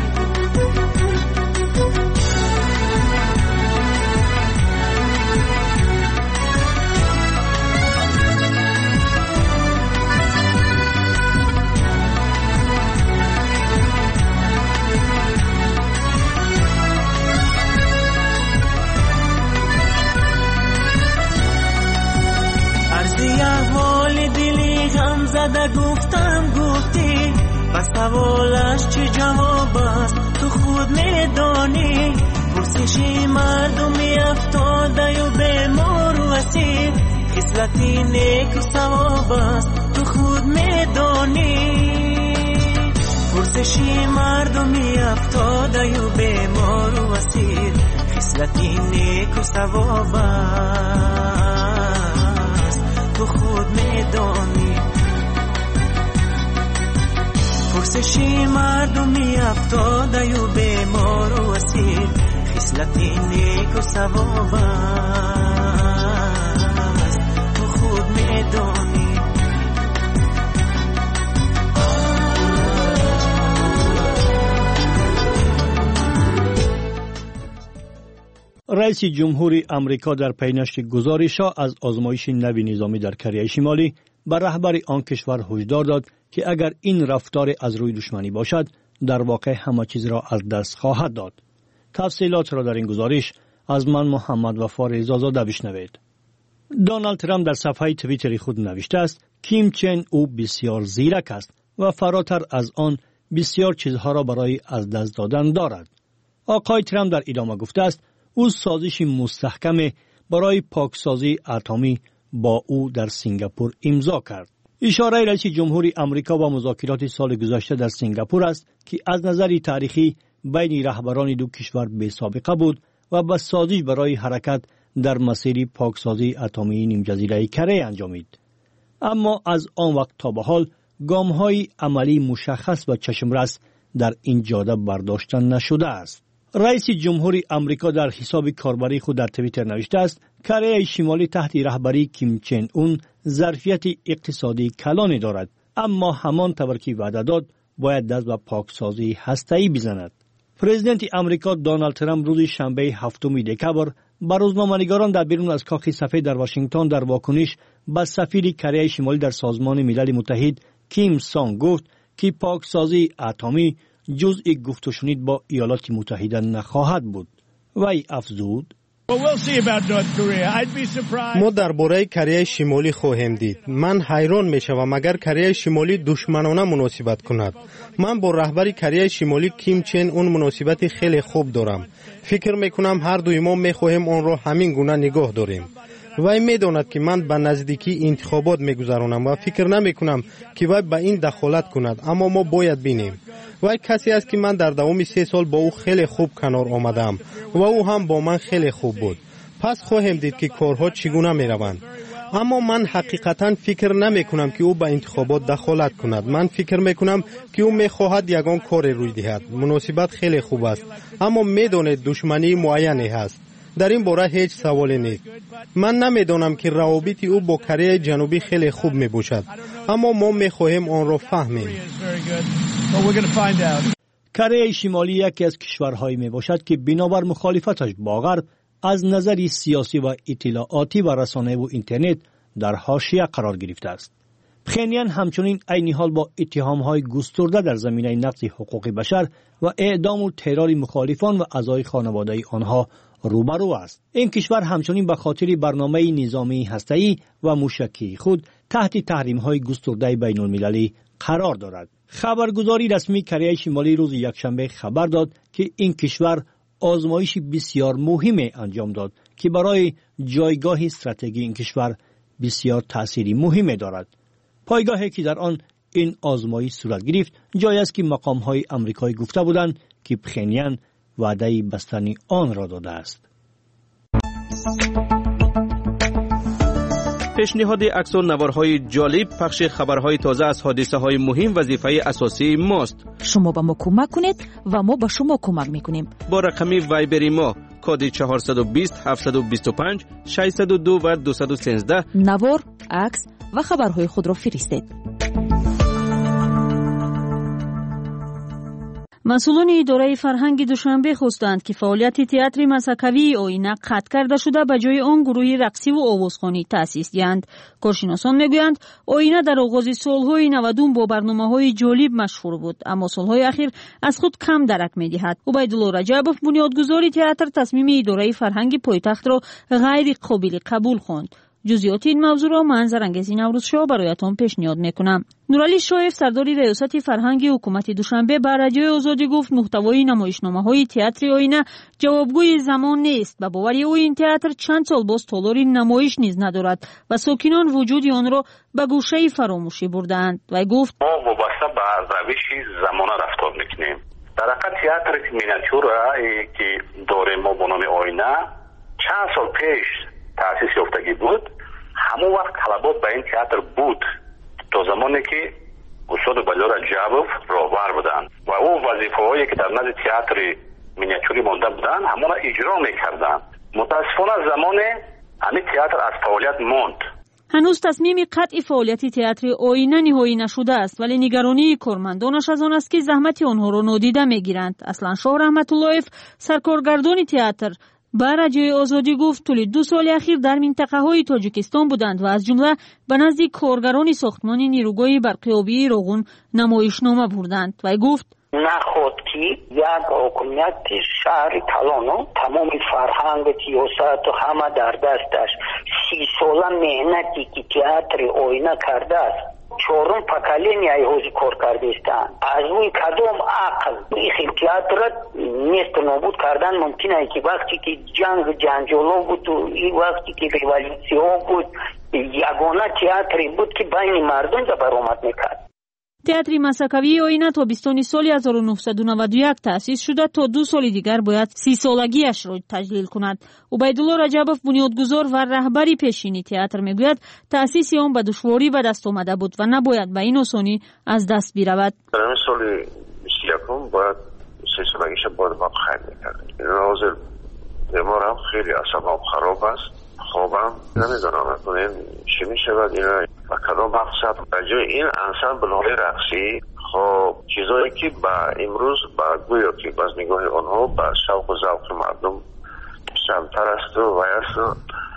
زده گفتم گفتی بس سوالش چه جواب است، تو خود میدانی پرسشی مردمی افتاده و بیمار و اسیر، خصلتی نیک و ثواب است، تو خود میدانی پرسشی مردمی افتاده و بیمار و اسیر، خصلتی نیک و ثواب است، تو خود میدانی پرسشی مردمی افتاده و بیمار و اسیر، خصلتی نیک و ثواب است، تو خود میدانی رئیس جمهوری امریکا در پینشت گزارش‌ها از آزمایش نوی نظامی در کره شمالی بر رهبر آن کشور هشدار داد که اگر این رفتار از روی دشمنی باشد، در واقع همه چیز را از دست خواهد داد. تفصیلات را در این گزارش از من محمد وفا رضازاده بشنوید. دونالد ترامپ در صفحه توییتری خود نوشته است کیم چن او بسیار زیرک است و فراتر از آن بسیار چیزها را برای از دست دادن دارد. آقای ترامپ در ادامه گفته است او سازش مستحکم برای پاکسازی اتمی با او در سنگاپور امضا کرد. اشاره رئیس جمهوری امریکا با مذاکرات سال گذشته در سنگاپور است که از نظر تاریخی بین رهبران دو کشور بی‌سابقه بود و به سازش برای حرکت در مسیر پاکسازی اتمی نیمجزیره کره انجامید. اما از آن وقت تا به حال گام‌های عملی مشخص و چشمرس در این جاده برداشته نشده است. رئیس جمهوری امریکا در حساب کاربری خود در توییتر نوشته است کره شمالی تحت رهبری کیم چن اون ظرفیت اقتصادی کلانی دارد، اما همان طور که وعده داد باید دست به پاکسازی هسته‌ای بزند. پرزیدنت امریکا دونالد ترامپ روز شنبه 7 دکبر به روزنامه‌نگاران در بیرون از کاخ سفید در واشنگتن در واکنش به سفیر کره شمالی در سازمان ملل متحد کیم سانگ گفت که پاکسازی اتمی جزء گفت و شنید با ایالات متحده نخواهد بود. وی افزود ما درباره کره شمالی خواهیم دید. من حیران میشوم اگر کره شمالی دشمنانه مناسبت کند. من با رهبر کره شمالی کیم چن اون مناسبت خیلی خوب دارم. فکر میکنم هر دوی ما میخواهیم آن را همین گونه نگاه داریم. وی میداند که من به نزدیکی انتخابات میگذرانم و فکر نمیکنم که وی به این دخالت کند، اما ما باید بینیم. وی کسی است که من در دوام 3 سال با او خیلی خوب کنار آمدم و او هم با من خیلی خوب بود. پس خواهیم دید که کارها چگونه میروند. اما من حقیقتا فکر نمی کنم که او به انتخابات دخالت کند. من فکر می کنم که او می خواهد یگان کار روی دهد. مناسبت خیلی خوب است، اما میداند دشمنی معینی هست. در این باره هیچ سوالی نیست. من نمیدانم که روابط او با کره جنوبی خیلی خوب می باشد، اما ما می خواهیم آن را فهمیم. کره شمالی یکی از کشورهایی می باشد که بنابر مخالفتش با غرب از نظر سیاسی و اطلاعاتی و رسانه و اینترنت در حاشیه قرار گرفته است. پخنیان همچنین عین حال با اتهام‌های گسترده در زمینه نقض حقوق بشر و اعدام و ترور مخالفان و اعضای خانواده آنها روبرو است. این کشور همچنین به خاطر برنامه نظامی هسته‌ای و موشکی خود تحت تحریم‌های گسترده بین‌المللی قرار دارد. خبرگزاری رسمی کره شمالی روز یکشنبه خبر داد که این کشور آزمایش بسیار مهمی انجام داد که برای جایگاه استراتژیک این کشور بسیار تأثیری مهمی دارد. پایگاهی که در آن این آزمایش صورت گرفت جایی است که مقام‌های آمریکایی گفته بودند که پخنیان وعده بستن آن را داده است. پیشنهاد عکس و نوارهای جالب، پخش خبرهای تازه از حادثه‌های مهم وظیفه اساسی ماست. شما به ما کمک کنید و ما به شما کمک میکنیم. با رقم وایبری ما کد 420 725 602 و 213 نوار، عکس و خبرهای خود را فرستید. مسئولان اداره فرهنگ دوشنبه خواستند که فعالیت تئاتر مسکوی آینه قطع کرده شده به جای آن گروه رقصی و آوازخوانی تأسیس دهند. کارشناسان میگویند آینه در آغاز سالهای 90 با برنامه‌های جالب مشهور بود، اما سالهای اخیر از خود کم درک می‌دهد. عبیدالله رجبوف بنیادگذار تئاتر تصمیم اداره فرهنگ پایتخت را غیر قابل قبول خواند. جزئیات این موضوع را من زرنگزی نوروزشاه برایتان پیشنهاد میکنم. نورعلی شایف سردار ریاست فرهنگ حکومت دوشنبه به رادیوی آزادی گفت محتوای نمایشنامه‌های تئاتر آینه جوابگوی زمان نیست. به باور او این تئاتر چند سال باز تالار نمایش نیز ندارد و ساکنان وجود آن را به گوشه فراموشی بردند. و گفت ما وابسته به روش زمانه رفتار میکنیم. در حقیقت تئاتر مینیاتور که داریم ما به نام آینه چند سال پیش تأسیس یافتگی بود. همون وقت طلبات به این تئاتر بود تا زمانی که استاد عبیدالله رجبوف راهبر بودن و او وظیفه‌هایی که در نزد تئاتر مینیاتوری مانده بودن همون را اجرا میکردن. متاسفانه زمان همین تئاتر از فعالیت ماند. هنوز تصمیم قطع فعالیت تئاتر آینه نهایی نشده است، ولی نگرانی کارمندانش از آن است که زحمت آنها را نادیده میگیرند. اصلا شاه رحمت اللهیف سرکارگردان تئاتر به رادیوی آزادی گفت طول 2 سال اخیر در منطقه های تاجیکستان بودند و از جمله به نزد کارگران ساختمان نیروگاه برقیابی روغون نمایشنامه بردند و گفت نخود که یک حکومت شهر تالانو تمام فرهنگ سیاست و همه در دستش 30 ساله مهنتی که تئاتر آینه کرده است. 4 پکالینی ایهوزی کار کرده استند. از روی کدام عقل این تئاتر نیست نابود کردن ممکنه که وقتی که جنجالا بود و این وقتی که ریوالیسیون بود یگانه تئاتری بود که بین مردم را برآمد میکرد. تئاتر مسکوی آینه تابستان سال 1991 تأسیس شده تا 2 سال دیگر باید 30 سالگیش را تجلیل کند. عبیدالله رجبوف بنیادگذار و رهبری پیشینی تئاتر میگوید تأسیس آن به دشواری به دست آمده بود و نباید به این آسانی از دست برود. در این سال 21 باید 30 سالگیش باید ما خیلی میکردیم. حاضر بیمار هم خیلی اصابم خراب است. خوابم نمیدونم چی میشود اینا و کدام مقصد بجای این انسان بلهای رقصی خب چیزایی که با امروز با گویا که باز نگاه آنها با شوق و ذوق مردم سمتر است و است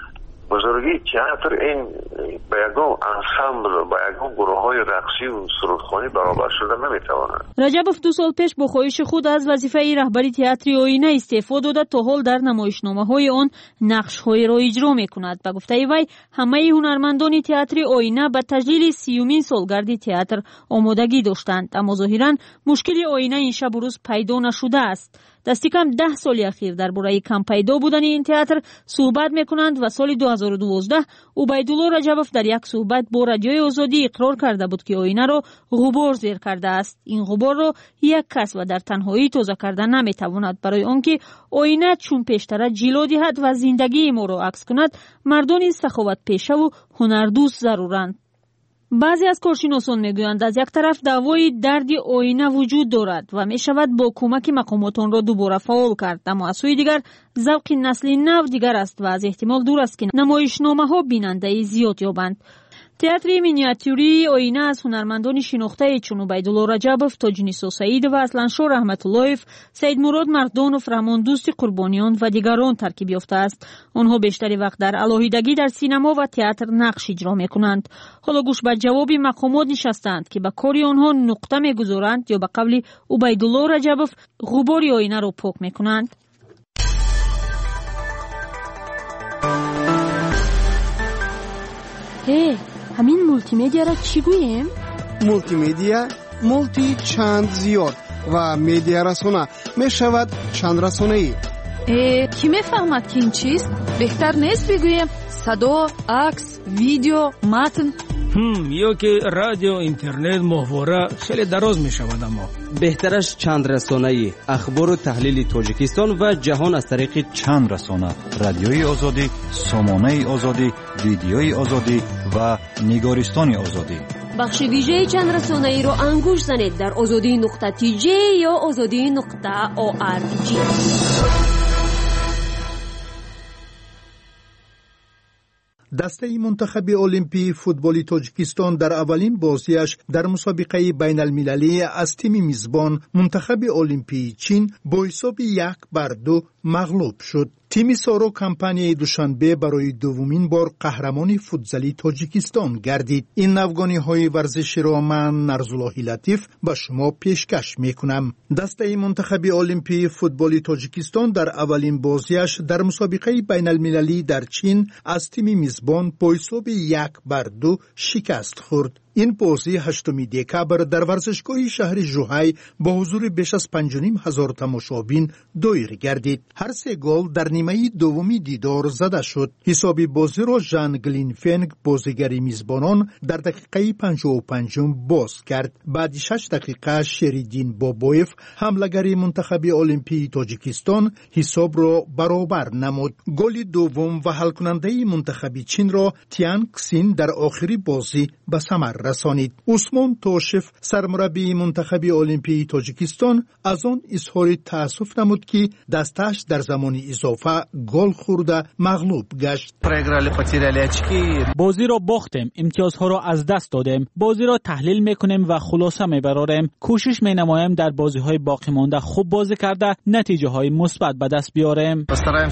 بزرگی تئاتر این با یکم انسامبل با یکم گروه های رقصی و سرودخوانی برابر شده نمیتواند. رجبوف 2 سال پیش با خواهش خود از وظیفه رهبری تئاتر آینه استعفا داده تا حال در نمایشنامه های آن نقش های را اجرا میکند. به گفته وی همه هنرمندان تئاتر آینه به تجلیل 30مین سالگرد تئاتر آمادگی داشتند، اما ظاهرا مشکل آینه این شب و روز پیدا نشده است. دستی کم 10 سال اخیر درباره کم پیدا بودن این تئاتر صحبت میکنند و سال 2012 عبیدالله رجبوف در یک صحبت با رادیوی آزادی اقرار کرده بود که آینه را غبار زیر کرده است. این غبار را یک کس و در تنهایی تازه کردن نمیتواند. برای آنکه آینه چون پیشتر جلو دهد و زندگی ما را عکس کند مردان سخاوت پیشه و هنردوست ضرورند. بعضی از کارشناسان میگویند از یک طرف دعوای درد آینه وجود دارد و می شود با کمک مقامات آن را دوباره فعال کرد، اما از سوی دیگر ذوق نسل نو دیگر است و از احتمال دور است که نمایشنامه ها بیننده زیاد یابند. تئاتر مینیاتوری آینه از هنرمندان شناخته چون عبیدالله رجبوف، تاج نسا سعید و اصلانشاه رحمت اللهیف، سید مراد مردانوف، رحمان دوست قربانیان و دیگران ترکیب یافته است. آنها بیشتر وقت در علاهیدگی در سینما و تئاتر نقش اجرا می‌کنند. حالا گوش به جواب مقامات نشستند که به کاری آنها نقطه می‌گذارند یا به قول عبیدالله رجبوف غبار آینه را پاک می‌کنند. همین مولتی میدیا را چی گوییم؟ مولتی میدیا مولتی چند زیاد و میدیا رسانه می شود چند رسانه ای. کی میفهمد که این چیست؟ بهتر نیست بگوییم صدا، عکس، ویدیو، متن؟ یا که رادیو، اینترنت، محوره خیلی دراز می شود. اما بهترش چند رسانه‌ای، اخبار و تحلیل تاجیکستان و جهان از طریق چند رسانه، رادیوی آزادی، سامانه آزادی، ویدیوی آزادی و نگارستان آزادی. بخش ویژه چند رسانه‌ای رو انگوش زنید در azadi.tj یا azadi.org. دسته منتخب المپی فوتبالی تاجیکستان در اولین بازیش در مسابقه بین المللی از تیم میزبان منتخب المپی چین با حساب 1-2 مغلوب شد. تیم سارو کمپانی دوشنبه برای دومین بار قهرمان فوتزالی تاجیکستان گردید. این افغانی ورزشی را من نرزالله لطیف به شما پیشکش میکنم. دسته منتخب المپی فوتبالی تاجیکستان در اولین بازیش در مسابقه بین المللی در چین از تیم میزبان با حساب 1-2 شکست خورد. این بازی 8 دکبر در ورزشگاه شهر ژوهای با حضور بیش از 5,500 تماشابین دایر گردید. هر 3 گل در نیمه دومی دیدار زده شد. حساب بازی را ژان گلینفنگ بازیگر میزبانان در دقیقه 55 باز کرد. بعد 6 دقیقه شریدین بابایف حمله‌گر منتخب المپی تاجیکستان حساب را برابر نمود. گل دوم و حل کننده منتخب چین را تیان کسین در آخری بازی به ثمر رسانید. عثمان توشف سرمربی منتخب المپی تاجیکستان از آن اظهار تأسف نمود که دستش در زمان اضافه گل خورده مغلوب گشت. بازی را باختیم، امتیازها را از دست دادیم. بازی را تحلیل میکنیم و خلاصه میبریم. کوشش مینمایم در بازی های باقی مانده خوب بازی کرده نتیجه های مثبت به دست بیاریم.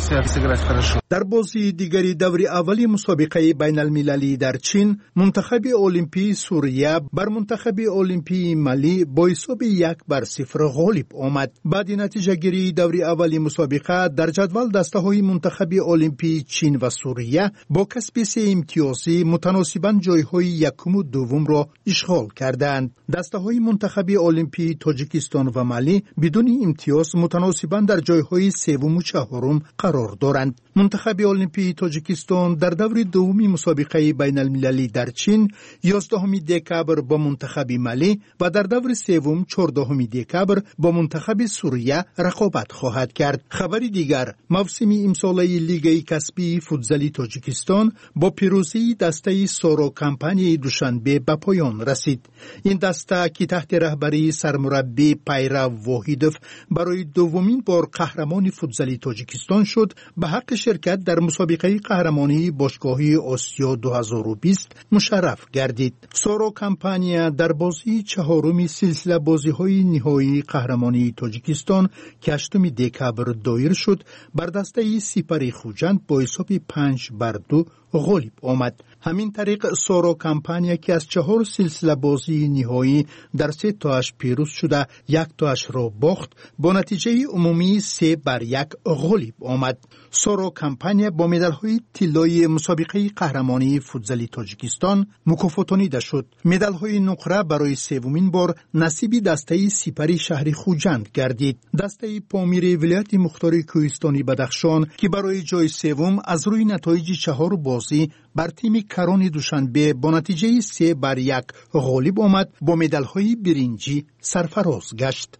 در بازی دیگری دور اولی مسابقه بین المللی در چین منتخب المپی سوریه بر منتخب المپی ملی با حساب 1-0 غالب آمد. بعد نتیجه گیری دور اولی مسابقه در جدول دسته های منتخب المپی چین و سوریه با کسب 3 امتیازی متناسباً جای های یکم و دوم را اشغال کردند. دسته های منتخب المپی تاجیکستان و ملی بدون امتیاز متناسباً در جای های سوم و چهارم قرار دارند. منتخب المپی تاجیکستان در دور دومی مسابقه بین المللی در چین 11 دکبر با منتخب ملی و در دور سوم 14 دکبر با منتخب سوریه رقابت خواهد کرد. خبری دیگر، موسم امساله لیگ کسبی فوتزالی تاجیکستان با پیروزی دسته سارو کمپانی دوشنبه به پایان رسید. این دسته که تحت رهبری سرمربی پیرو واحدوف برای دومین بار قهرمان فوتزالی تاجیکستان شد، به حق شرکت در مسابقه قهرمانی باشگاهی آسیا 2020 مشرف گردید. سارو کمپانیا در بازی چهارمی سلسله بازی‌های نهایی قهرمانی تاجیکستان که 8 دکبر دایر شد بر دسته سپری خوجند با حساب 5-2 غالب آمد. همین طریق سارو کمپانیا که از 4 سلسله بازی نهایی در 3 تاش پیروز شده 1 تاش را باخت با نتیجه عمومی 3-1 غالب آمد. سارو کمپانیا با مدال‌های طلایی مسابقه قهرمانی فوتزالی تاجیکستان مکافاتانیده شد. مدال‌های نقره برای سومین بار نصیب دسته سپری شهر خوجند گردید. دسته پامیر ولایت مختار کوهستانی بدخشان که برای جای سوم از روی نتایج 4 بازی بر تیم کران دوشنبه با نتیجه 3-1 غالب آمد، با مدال‌های برنجی سرفراز گشت.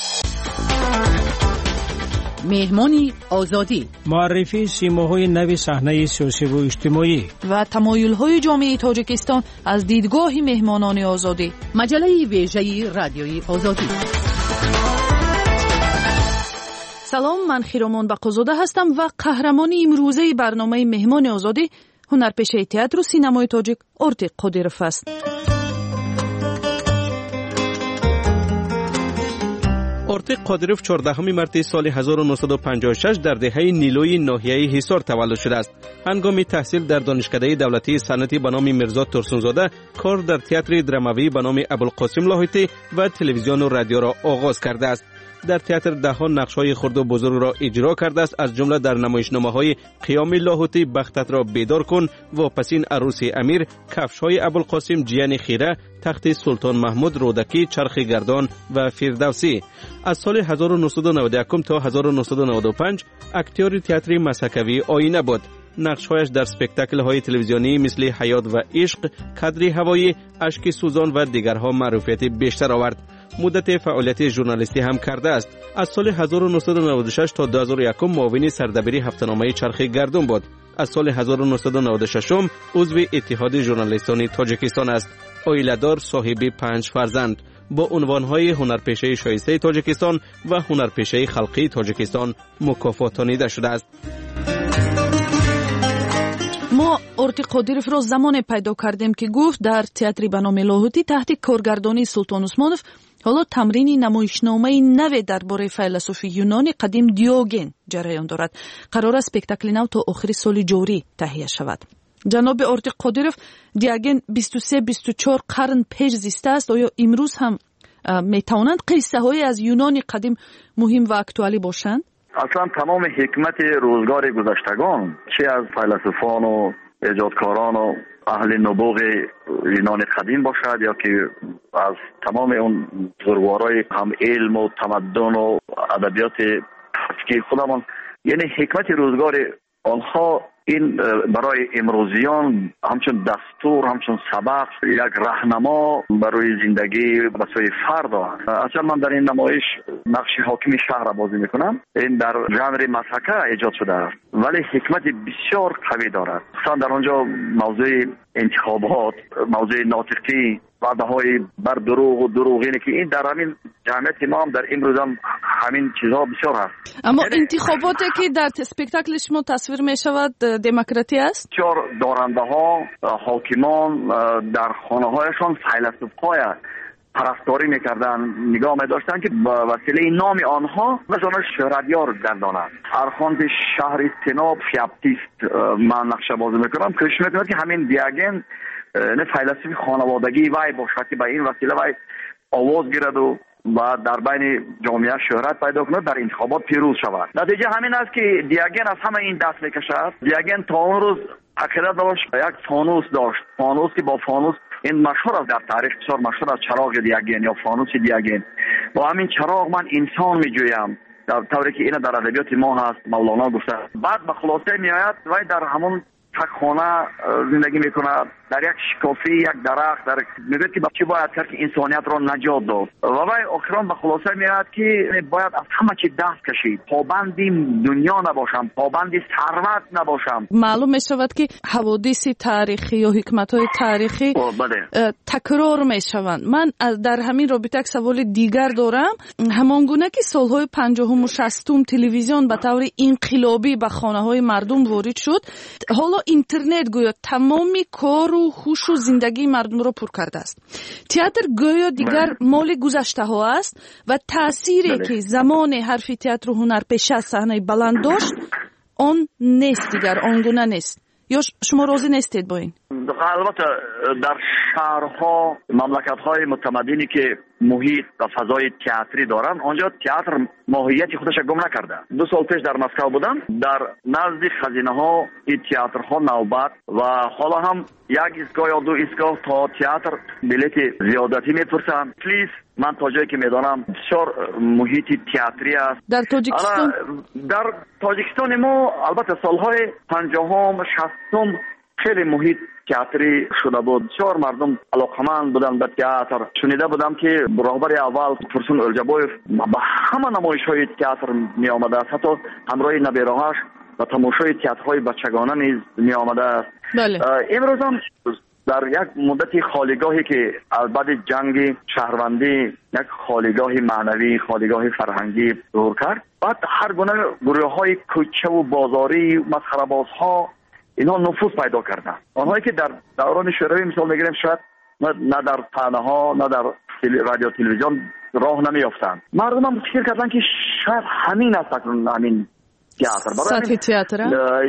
مهمانی آزادی، معرفی سیماهای نو صحنه سیاسی و اجتماعی و تمایل‌های جامعه تاجیکستان از دیدگاه مهمانان آزادی. مجله ویژه رادیوی آزادی. سلام، من خیرامان بقازاده هستم و قهرمان امروزه برنامه مهمان آزادی هنرپیشه تئاتر و سینمای تاجیک ارتیق قادیروف است. ارتیق قادیروف 14 مارس سال 1956 در دهه نیلوی ناحیه حصار تولد شده است. هنگام تحصیل در دانشکده دولتی صنعتی به نام میرزا ترسونزاده کار در تئاتر دراموی به نام ابوالقاسم لاهوتی و تلویزیون و رادیو را آغاز کرده است. در تئاتر دهها نقش‌های خرد و بزرگ را اجرا کرده است، از جمله در نمایشنامه‌های قیام لاهوتی، بختت را بیدار کن، واپسین عروس امیر، کفش‌های ابوالقاسم، جیان خیره، تخت سلطان محمود، رودکی، چرخ گردان و فردوسی. از سال 1991 تا 1995 اکتور تئاتر مسکوی آینه بود. نقش‌هایش در اسپکتاکل‌های تلویزیونی مثل حیات و عشق، کادر هوایی، اشک سوزان و دیگرها معروفیت بیشتر آورد. مدت فعالیت ژورنالیستی هم کرده است. از سال 1996 تا 2001 معاون سردبیر هفته‌نامه چرخ گردون بود. از سال 1996 عضو اتحاد ژورنالیستان تاجیکستان است. عائله‌دار، صاحب 5 فرزند. با عنوان‌های هنرپیشه شایسته تاجیکستان و هنرپیشه خلقی تاجیکستان مکافاتانیده شده است. ما ارتیق قادیروف را زمان پیدا کردیم که گفت در تئاتر به نام لاهوتی تحت کارگردانی سلطان عثمانوف حالا تمرین نمایشنامه نو درباره فیلسوف یونانی قدیم دیوگن جریان دارد. قرار است اسپکتاکل نو تا آخر سال جاری تهیه شود. جناب ارتیق قادیروف، دیوگن 23-24 قرن پیش زیسته است. آیا امروز هم میتوانند قصه های از یونان قدیم مهم و اکتوالی باشند؟ اصلا تمام حکمت روزگار گذشتگان، چه از فیلسوفان و ایجادکاران و اهل نبوغ یونان قدیم باشد یا که از تمام اون بزرگوارای هم علم و تمدن و ادبیات که خودمان، یعنی حکمت روزگار آنها این برای امروزیان همچون دستور، همچون سبق، یک راهنما برای زندگی بسای فرد است. اصلا من در این نمایش نقش حاکم شهر را بازی میکنم. این در ژانر مسحکه ایجاد شده است ولی حکمت بسیار قوی دارد. مثلا در آنجا موضوع انتخابات، موضوع ناطقی، وعده‌های بر دروغ و دروغینه که این در همین جامعه ما هم در امروز هم همین چیزها بسیار هست. اما انتخاباتی که در اسپکتاکل شما تصویر می شود دموکراتی است؟ بسیار دارنده ها، حاکمان در خانه هایشان فیلسوف‌های پرستاری میکردن، نگاه می‌داشتن که با وسیله نام آنها مثلا شهرتیار گردانند. ارخاند شهر سناب فیاپتیست من نقشه بازی میکنم که می‌کنه که همین دیوگن نه فیلسوف خانوادگی وای باشد که با این وسیله وای آواز گیرد و در بین جامعه شهرت پیدا کند، در انتخابات پیروز شود. نتیجه همین است که دیوگن از همه این دست میکشد. دیوگن تا اون روز عقیده داشت یک فانوس داشت، فانوس که با فانوس این مشهور است، در تاریخ بسیار مشهور است چراغ دیوگن یا فانوس دیوگن. با همین چراغ من انسان میجویم، در طوری که این در ادبیات ما هست مولانا گفته. بعد به خلاصه میآید و در همون تک خانه زندگی میکنه، در یک شکافی، یک درخت، در میگه که چی باید کرد که انسانیت را نجات داد و وای آخران به خلاصه میاد که باید از همه چی دست کشید، پابندی دنیا نباشم، پابندی ثروت نباشم. معلوم میشود که حوادث تاریخی یا حکمت‌های تاریخی تکرار میشوند. من در همین رابطه یک سوال دیگر دارم. همانگونه که سالهای 50 و 60 تلویزیون به طور انقلابی به خانه‌های مردم وارد شد، حالا اینترنت گویا تمامی کار و خوش و زندگی مردم را پر کرده است. تئاتر گویا دیگر مال گذشته ها است و تأثیری که زمان حرف تئاتر و هنرپیشه صحنه بلند داشت آن نیست دیگر، آنگونه نیست. یا شما راضی نیستید با این؟ البته در شهرها، مملکت‌های متمدنی که محیط و فضای تئاتری دارن، آنجا تئاتر ماهیت خودش گم نکرده. 2 سال پیش در مسکو بودم، در نزد خزینه‌ها این تئاترها نوبت و حالا هم یک ایستگاه یا 2 ایستگاه تا تئاتر بلیت زیادتی میپرسن. پلیز من تا جایی که میدانم بسیار محیط تئاتری است. در تاجیکستان ما البته سالهای 50 60 خیلی محیط تئاتری شده بود. بسیار مردم علاقمند بودن به تئاتر. شنیده بودم که راهبر اول فرسون الجبایف با همه نمایش‌های تئاتر می آمده است، حتی همراه نبیره‌هاش و تماشای تئاترهای بچگانه نیز می آمده است. امروز هم در یک مدت خالیگاهی که از بعد جنگ شهروندی یک خالیگاه معنوی، خالیگاه فرهنگی ظهور کرد، بعد هر گونه گروه‌های کوچه و بازاری، مسخره‌بازها اینها نفوذ پیدا کردن. آنهایی که در دوران شوروی مثال میگیریم شاید نه در صحنه‌ها نه در رادیو تلویزیون راه نمیافتند. مردم هم فکر کردن که شاید همین است همین تئاتر. سطح تئاتر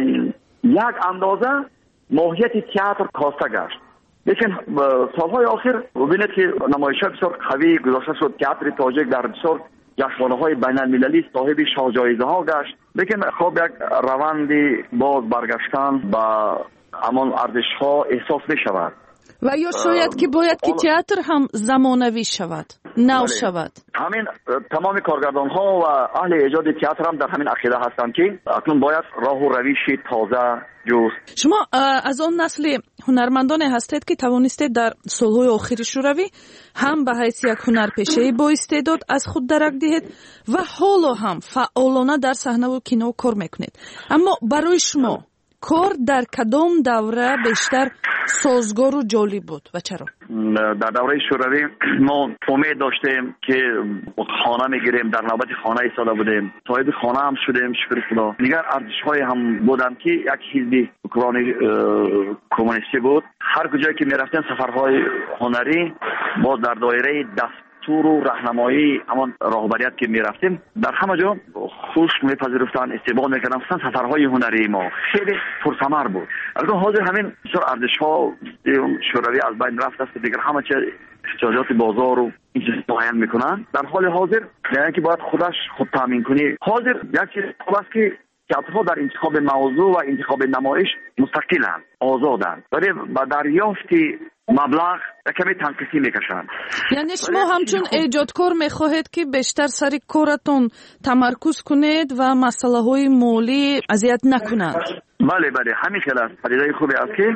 یک اندازه ماهیت تئاتر کاسته گشت. لیکن سالهای آخر ببینید که نمایش‌ها بسیار قوی گذاشته شد. تئاتر تاجیک در بسیار جشنواره‌های بین‌المللی صاحب شاه جایزه‌ها گشت. لیکن خب یک روند باز برگشتن با همان ارزش‌ها احساس می‌شود. و یا شاید که باید که تئاتر هم زمانوی شود، نو شود. همین تمام کارگردان‌ها و اهل ایجاد تئاتر هم در همین عقیده هستند که اکنون باید راه و روش تازه جست. شما از آن نسل هنرمندان هستید که توانستید در سالهای آخر شوروی هم به حیث یک هنرپیشه با استعداد از خود درک دهید و حالا هم فعالانه در صحنه و کینو کار میکنید. اما برای شما کار در کدام دوره بیشتر سازگار و جالب بود و چرا؟ در دوره شوروی ما امید داشتیم که خانه میگیریم، در نوبت خانه ایستاده بودیم، صاحب خانه هم شدیم شکر خدا. دیگر ارزش‌های هم بودن که یک حزب حکمرانی کمونیستی بود. هر کجایی که میرفتیم سفرهای هنری با در دایره دستور و راهنمایی همان راهبریت که میرفتیم در همه جا خوش میپذیرفتن، استقبال میکردن. خصوصا سفرهای هنری ما خیلی پرثمر بود. الان حاضر همین بسیار ارزش‌ها شوروی از بین رفت است. دیگر همه چیز احتیاجات بازار و این چیز تعیین میکنن. در حال حاضر یعنی که باید خودش خود تامین کنی. حاضر یک چیز خوب است که تئاترها در انتخاب موضوع و انتخاب نمایش مستقلند، آزادند، ولی با دریافت مبلغ کمی تنقیصی میکشند. یعنی شما همچون ایجادکار میخواهید که بیشتر سر کارتون تمرکز کنید و مسئله های مالی اذیت نکنند. بله همین خیلی است. پدیده خوبی است که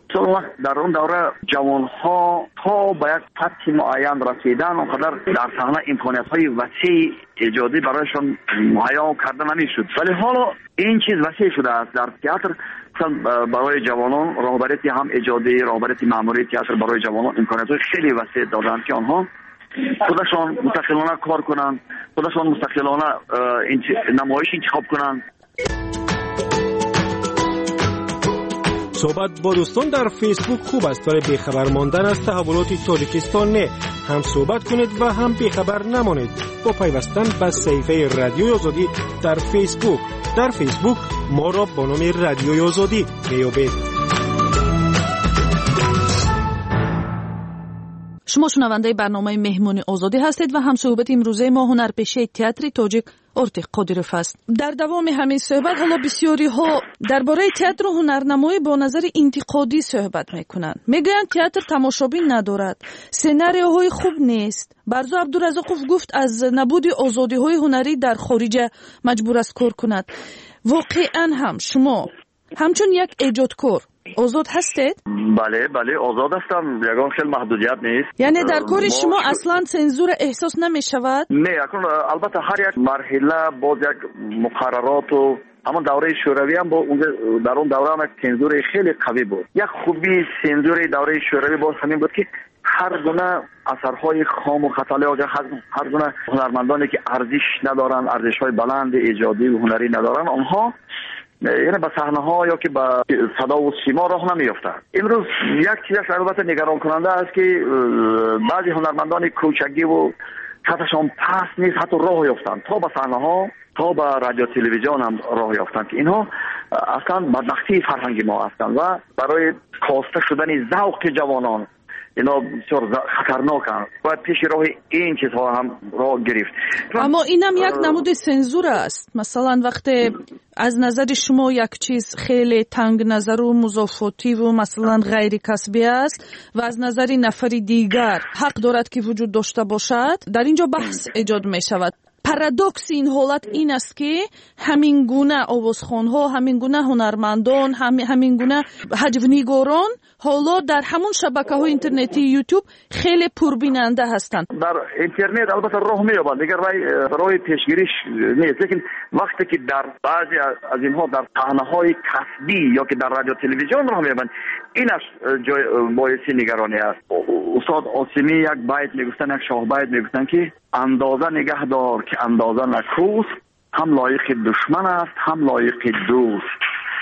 در اون دوره جوانها تا به یک سطح معین رسیدن اونقدر در صحنه امکانیت‌های وسیع ایجادی برایشان مهیا کرده نمیشد. ولی حالا این چیز وسیع شده است. در تئاتر برای جوانان راهبریت هم ایجادی، راهبریت مأموری تئاتر برای جوانان امکانیت‌های خیلی وسیع دادند که آنها خودشان مستقلانه کار کنند، خودشان مستقلانه نمایش انتخاب کنند. صحبت با دوستان در فیسبوک خوب است، ولی بیخبر ماندن از تحولات تاجیکستان نه. هم صحبت کنید و هم بیخبر نمانید با پیوستن به صفحه رادیوی آزادی در فیسبوک. در فیسبوک ما را با نام رادیوی آزادی میابید. شما شنونده برنامه مهمانی آزادی هستید و هم صحبت امروزه ما هنرپیشه تئاتر تاجیک ارتق قادیروف است. در دوام همین صحبت حالا بسیاری ها درباره تئاتر و هنرنمایی با نظر انتقادی صحبت میکنند. میگویند تئاتر تماشابین ندارد، سناریوهای خوب نیست. برزو عبدالرزاقوف گفت از نبود آزادی‌های هنری در خارج مجبور است کار کند. واقعا هم شما همچون یک ایجادکار آزاد هستید؟ بله آزاد هستم. یگان خیلی محدودیت نیست. یعنی در کار شما اصلا سنزور احساس نمی شود؟ نه، البته هر یک مرحله باز یک مقررات و اما دوره شوروی هم با در اون دوره هم سنزور خیلی قوی بود. یک خوبی سنزور دوره شوروی باز همین بود که هر گونه اثرهای خام و خطاله و هر گونه هنرمندانی که ارزش ندارن، ارزش‌های بلند ایجادی و هنری ندارن، آنها یعنی به صحنه ها یا که به صدا و سیما راه نمیافتند. امروز یک چیزش البته نگران کننده است که بعضی هنرمندان کوچکی و سطحشان پست نیست حتی راه یافتند تا به صحنه ها تا به رادیو تلویزیون هم راه یافتند که اینها اصلا بدبختی فرهنگی ما هستند و برای کاسته شدن ذوق جوانان اینا بسیار خطرناکند. باید پیش راه این چیزها هم راه گرفت. اما اینم یک نمود سنزور است. مثلا وقتی از نظر شما یک چیز خیلی تنگ نظر و مضافاتی و مثلا غیر کسبی است و از نظر نفر دیگر حق دارد که وجود داشته باشد، در اینجا بحث ایجاد می شود. پارادوکس این حالت این است که همین گونه آوازخوان‌ها، همین گونه هنرمندان، همین گونه هجونیگاران حالا در همون شبکه‌های اینترنتی یوتیوب خیلی پربیننده هستند. در اینترنت البته راه می‌یابند، دیگر راه پیشگیریش نیست. لیکن وقتی که در بعضی از اینها در صحنه‌های کسبی یا که در رادیو تلویزیون راه می‌یابند، اینش جای باعث نگرانی است. استاد آسیمی یک بیت میگفتن، یک شاه بیت میگفتن که اندازه نگه دار که اندازه نکوست، هم لایق دشمن است هم لایق دوست.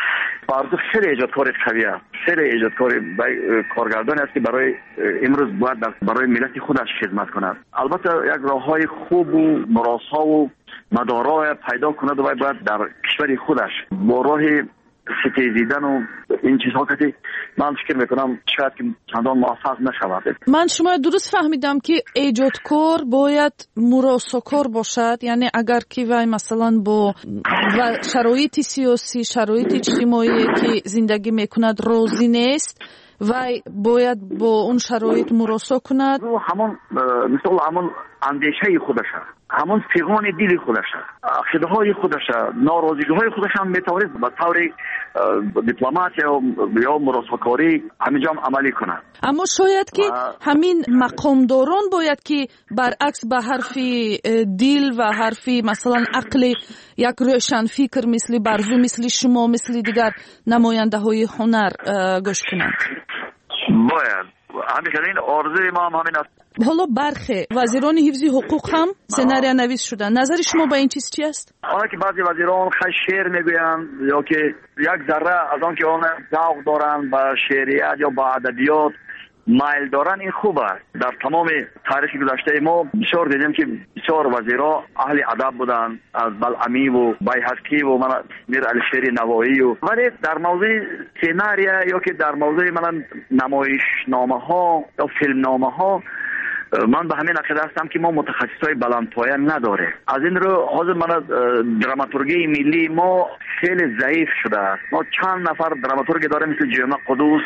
فرزو خیلی ایجادکار قوی است، خیلی ایجادکار کارگردانی است که برای امروز باید برای ملت خودش خدمت کند. البته یک راههای خوب و مراسا و مدارای پیدا کند و باید در کشور خودش با راه ستیزیدن و این چیزها که من فکر میکنم شاید که چندان موفق نشود. من شما درست فهمیدم که ایجادکار باید مراساکار باشد، یعنی اگر که وای مثلا با شرایط سیاسی، شرایط اجتماعی که زندگی میکند راضی نیست وای باید با اون شرایط مراسا کند. همون مثل همون اندیشه خودش، همون پیغام دل خودش، خداهای خودش، ناراضی‌های خودش هم میتواند به طور دیپلماسی یا مراساکاری همینجا عملی کند. اما شاید که همین مقامداران باید که برعکس به حرف دل و حرف مثلا عقل یک روشن فکر مثل برزو، مثل شما، مثل دیگر نماینده های هنر گوش کنند. باید همیشه این آرزوی ما هم همین است. حالا برخی وزیران حفظ حقوق هم سناریو نویس شدن. نظر شما با این چیز چی است؟ آنها که بعضی وزیران خیلی شعر میگویند یا که یک ذره از آن که آن ذوق دارند به شعریت یا به ادبیات مایل دارن، این خوب است. در تمام تاریخ گذشته ما بسیار دیدیم که بسیار وزیرا اهل ادب بودند، از بلعمی و بیهقی و میر علیشیر نوایی ولی در موضوع سیناریو یا که در موضوع نمایشنامه ها یا فیلم نامه ها من به همین عقیده هستم که ما متخصصای بلندپایه نداره. از این رو حاضر من دراماتورگی ملی ما خیلی ضعیف شده است. ما چند نفر دراماتورگ داریم مثل جیمه قدوس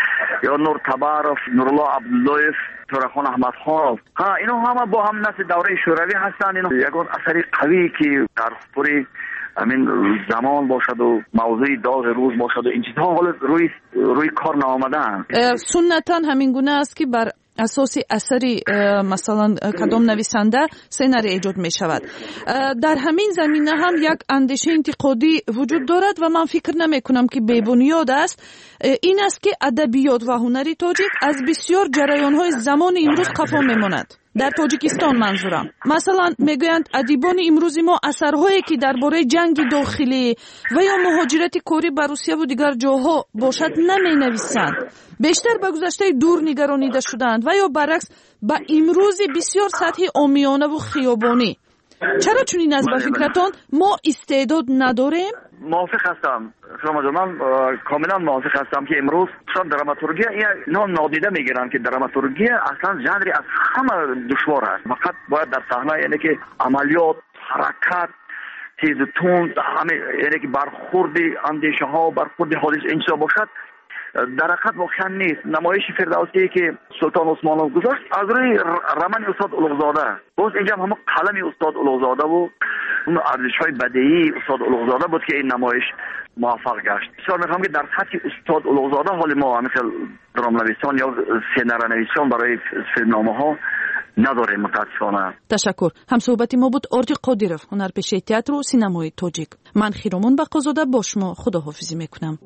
یا نور تبارف، نورالله عبداللهیف، تورخان احمدخان. اینا همه با هم نسل دوره شوروی هستند. اینا یگان اثری قوی که در خطور همین زمان باشد و موضوع داغ روز باشد و این چیزها حالا روی کار نآمدن. سنتا همین گونه است که بر اساس اثری مثلا کدام نویسنده سناریو ایجاد می شود. در همین زمینه هم یک اندیشه انتقادی وجود دارد و من فکر نمی کنم که بی بنیاد است. این است که ادبیات و هنر تاجیک از بسیار جریان های زمان امروز قفا می ماند. در تاجیکستان منظورم. مثلا میگویند ادیبان امروز ما اثرهایی که درباره جنگ داخلی و یا مهاجرت کاری به روسیه و دیگر جاها باشد نمی نویسند. بیشتر به گذشته دور نگرانیده شدند و یا برعکس به امروز بسیار سطح عامیانه و خیابانی. چرا چنین از به فکرتان ما استعداد نداریم؟ موافق هستم شما جان، من کاملا موافق هستم که امروز چون دراماتورگی اینا نادیده میگیرن که دراماتورگی اصلا ژانری از همه دشوار است. فقط باید در صحنه یعنی که عملیات، حرکت تیز و تند، همه یعنی که برخورد اندیشه ها، برخورد حادث این چیزا باشد. در حقیقت واقعا نیست. نمایش فردوسی که سلطان عثمانلو گذاشت از روی رمن استاد اولوغزاده، باز اینجا هم قلم استاد اولوغزاده و اون ارزش‌های بدیعی استاد اولوغزاده بود که این نمایش موفق گشت. بسیار می‌خوام که در سطح استاد اولوغزاده حال ما مثل درام‌نویسان یا سیناریونویسان برای فیلمنامه‌ها نداریم متأسفانه. تشکر. هم صحبتی ما بود ارج قادیرов، هنرپیشه تئاتر و سینمای تاجیک. من خیرمون بقازاده با شما خداحافظی میکنم.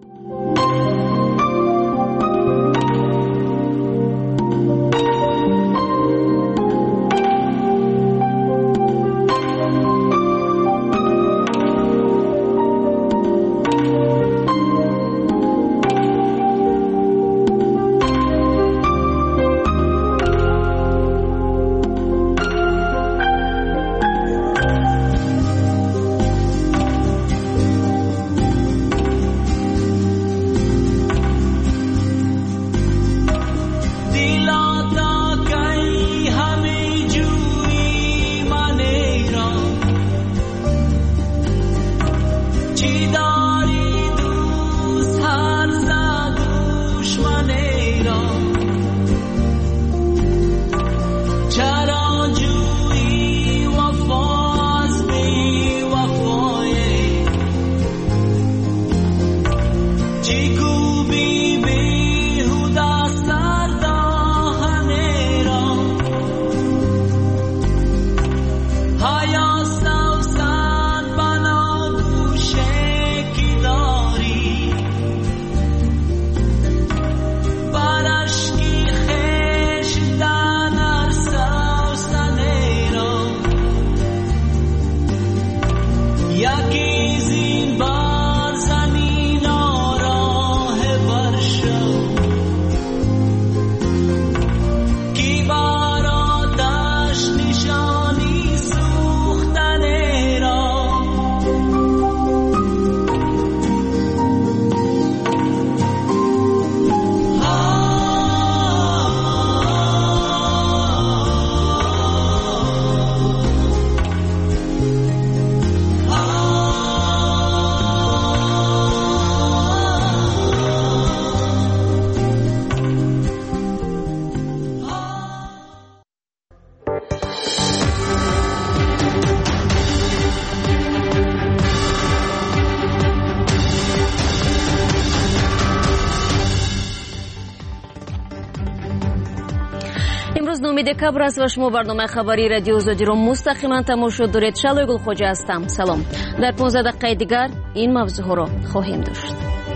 14 دکبر است و شما برنامه خبری رادیو آزادی را مستقیما تماشا دارید. شلوی گلخوجه هستم. سلام. در 15 دقیقه دیگر این موضوع را خواهیم داشت.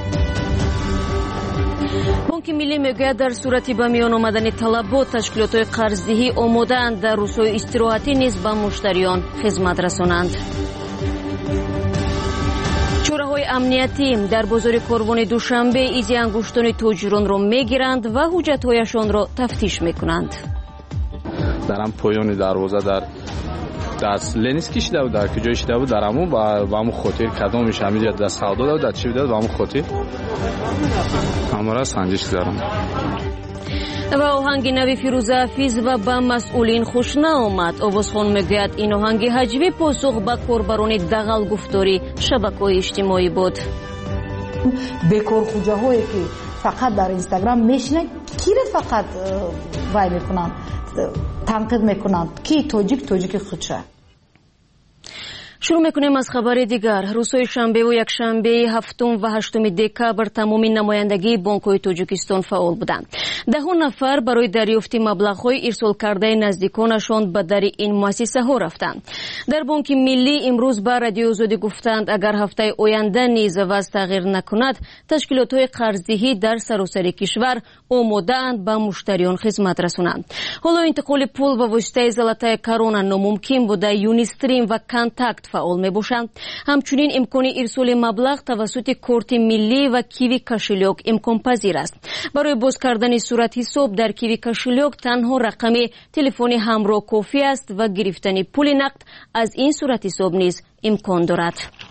بانک ملی میگوید در صورتی به میان آمدن طلبات تشکیلات‌های قرضدهی آماده‌اند در روزهای استراحتی نیز به مشتریان خدمت رسانند. چوره‌های امنیتی در بازار کاروان دوشنبه ایزی انگشتان تاجران را میگیرند و حجت‌هایشان را تفتیش میکنند. در هم پایان دروازه در دست لنیس کشیده بود، در کجای شده بود در همون و همون خاطر کدامش همینجا دست سودا داد، در چی بود و همون خاطر همه را سنجش دارم. و آهنگ نوی فیروزه حفیظ و به مسئولین خوش نآمد. آوازخوان میگوید این آهنگ هجوی پاسخ به کاربران دغل گفتاری شبکه‌های اجتماعی بود. بیکار خوجه هایی که فقط در اینستاگرام میشنه کی را فقط وای میکنند تنقید میکنند کی تاجیک خودشه. شروع میکنیم از خبر دیگر. روزهای شنبه و یکشنبه 7 و 8 دکبر تمام نمایندگی بانک‌های تاجیکستان فعال بودند. 10 نفر برای دریافت مبلغ‌های ارسال کرده نزدیکانشان به در این مؤسسه‌ها رفتند. در بانک ملی امروز به رادیو آزادی گفتند اگر هفته آینده نیز وضع تغییر نکند تشکیلات‌های قرضدهی در سراسر کشور آماده‌اند به مشتریان خدمت رسانند. حالا انتقال پول به واسطه زلطه کرونا ناممکن بوده. یونیستریم و کانتاکت فعال می باشند. همچنین امکان ارسال مبلغ توسط کارت ملی و کیوی کشلیک امکان پذیر است. برای باز کردن صورت حساب در کیوی کشلیک تنها رقم تلفن همراه کافی است و گرفتن پول نقد از این صورت حساب نیز امکان دارد.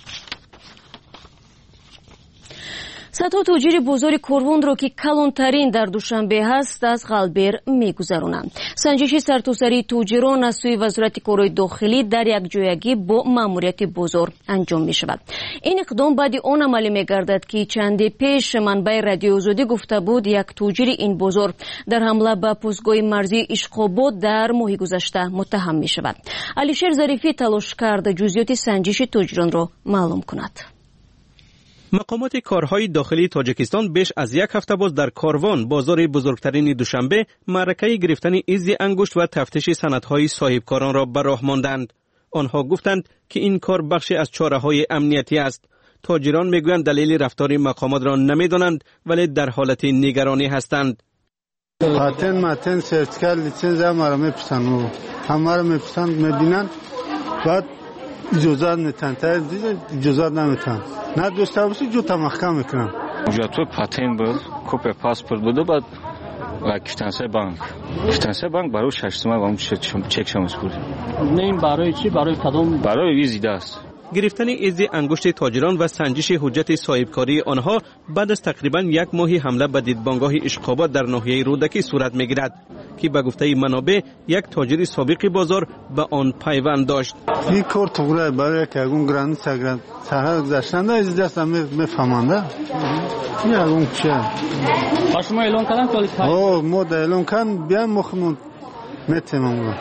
صدها تاجر بازار کاروان را که کلانترین در دوشنبه هست از غلبر میگذرانند. سنجش سرتاسری تاجران از سوی وزارت کارهای داخلی در یک جایگی با ماموریت بازار انجام می شود. این اقدام بعد آن عملی می گردد که چند پیش منبع رادیو آزادی گفته بود یک تاجر این بازار در حمله به پوزگاه مرزی اشقاباد در ماه گذشته متهم می شود. علیشیر ظریفی تلاش کرد جزئیات سنجش تاجران را معلوم کند. مقامات کارهای داخلی تاجیکستان بیش از یک هفته باز در کاروان بازار بزرگترین دوشنبه معرکه گرفتن ایزی انگشت و تفتیش سندهای صاحبکاران را به راه ماندند. آنها گفتند که این کار بخشی از چاره‌های امنیتی است. تاجران میگویند دلیل رفتار مقامات را نمیدانند ولی در حالت نگرانی هستند. پاتن سرتیفیکات لیسانس ما را میپسند، همه را میپسند میبینند بعد اجازه نمیتن، اجازه نمیتن. نه دوستا باشی جو تا محکم میکنم. اونجا تو پاتن بود، کپی پاسپورت بود و بعد کیتانسای بانک برای 6 ماه هم چک شمس بود. نه این برای چی؟ برای کدام؟ برای ویزا است. گرفتن ایزی انگشت تاجران و سنجش حجت صاحبکاری آنها بعد از تقریبا یک ماهی حمله به دیدبانگاه اشقابات در ناحیه رودکی صورت میگیرد که به گفته منابع یک تاجر سابق بازار به آن پیوند داشت. این کار توره برای که اون گراند سرحد گذاشتند از دست میفهمند. این اون چه؟ باش ما اعلام کردن که ما اعلام کردن بیان مخمون میتونم.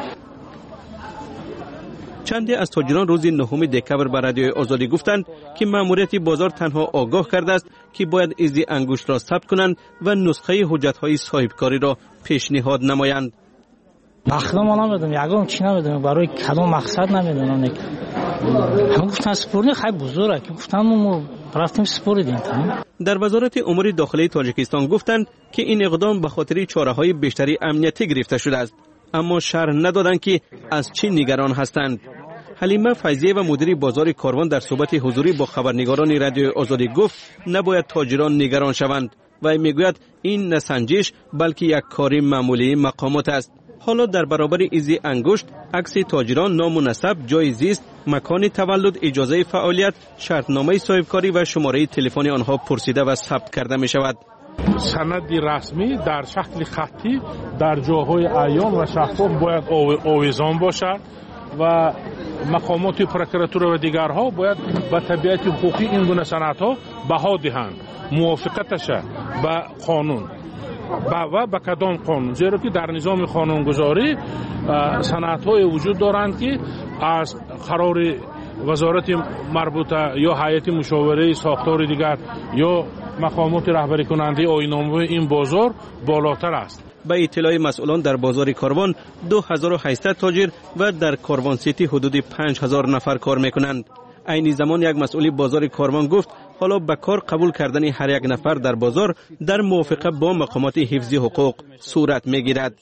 چندی از تاجران روز 9 دکبر به رادیو آزادی گفتند که ماموریت بازار تنها آگاه کرده است که باید ایزی انگشت را ثبت کنند و نسخه حجت‌های صاحبکاری را پیشنهاد نمایند. مخدم ما نمیدونم، یگام چی نمیدونم، برای کدام مقصد نمیدونم. هم گفتن سپوری خیلی بزرگه که گفتن ما رفتیم سپوریدیم. در وزارت امور داخلی تاجیکستان گفتند که این اقدام به خاطر چاره‌های بیشتری امنیتی گرفته شده است، اما شرح ندادند که از چی نگران هستند. حلیمه فیضیه و مدیر بازار کاروان در صحبت حضوری با خبرنگاران رادیو آزادی گفت نباید تاجران نگران شوند و میگوید این نه سنجش بلکه یک کار معمولی مقامات است. حالا در برابر ایزی انگشت عکس تاجران، نام و نسب، جای زیست، مکان تولد، اجازه فعالیت، شرطنامه صاحبکاری و شماره تلفن آنها پرسیده و ثبت کرده می شود. سندی رسمی در شکل خطی در جاهای عیان و شفاف باید آویزان باشد و مقامات پروکراتور و دیگرها باید به طبیعت حقوقی این گونه سندها بها دهند، موافقتش به قانون و به کدام قانون، زیرا که در نظام قانونگذاری سندهای وجود دارند که از قرار وزارت مربوطه یا هیئت مشاوره ساختار دیگر یا مقامات رهبری کننده آیین‌نامه این بازار بالاتر است. به اطلاع مسئولان در بازار کاروان 2800 تاجر و در کاروان سیتی حدود 5000 نفر کار میکنند. عین زمان یک مسئول بازار کاروان گفت حالا به کار قبول کردن هر یک نفر در بازار در موافقه با مقامات حفظی حقوق صورت میگیرد.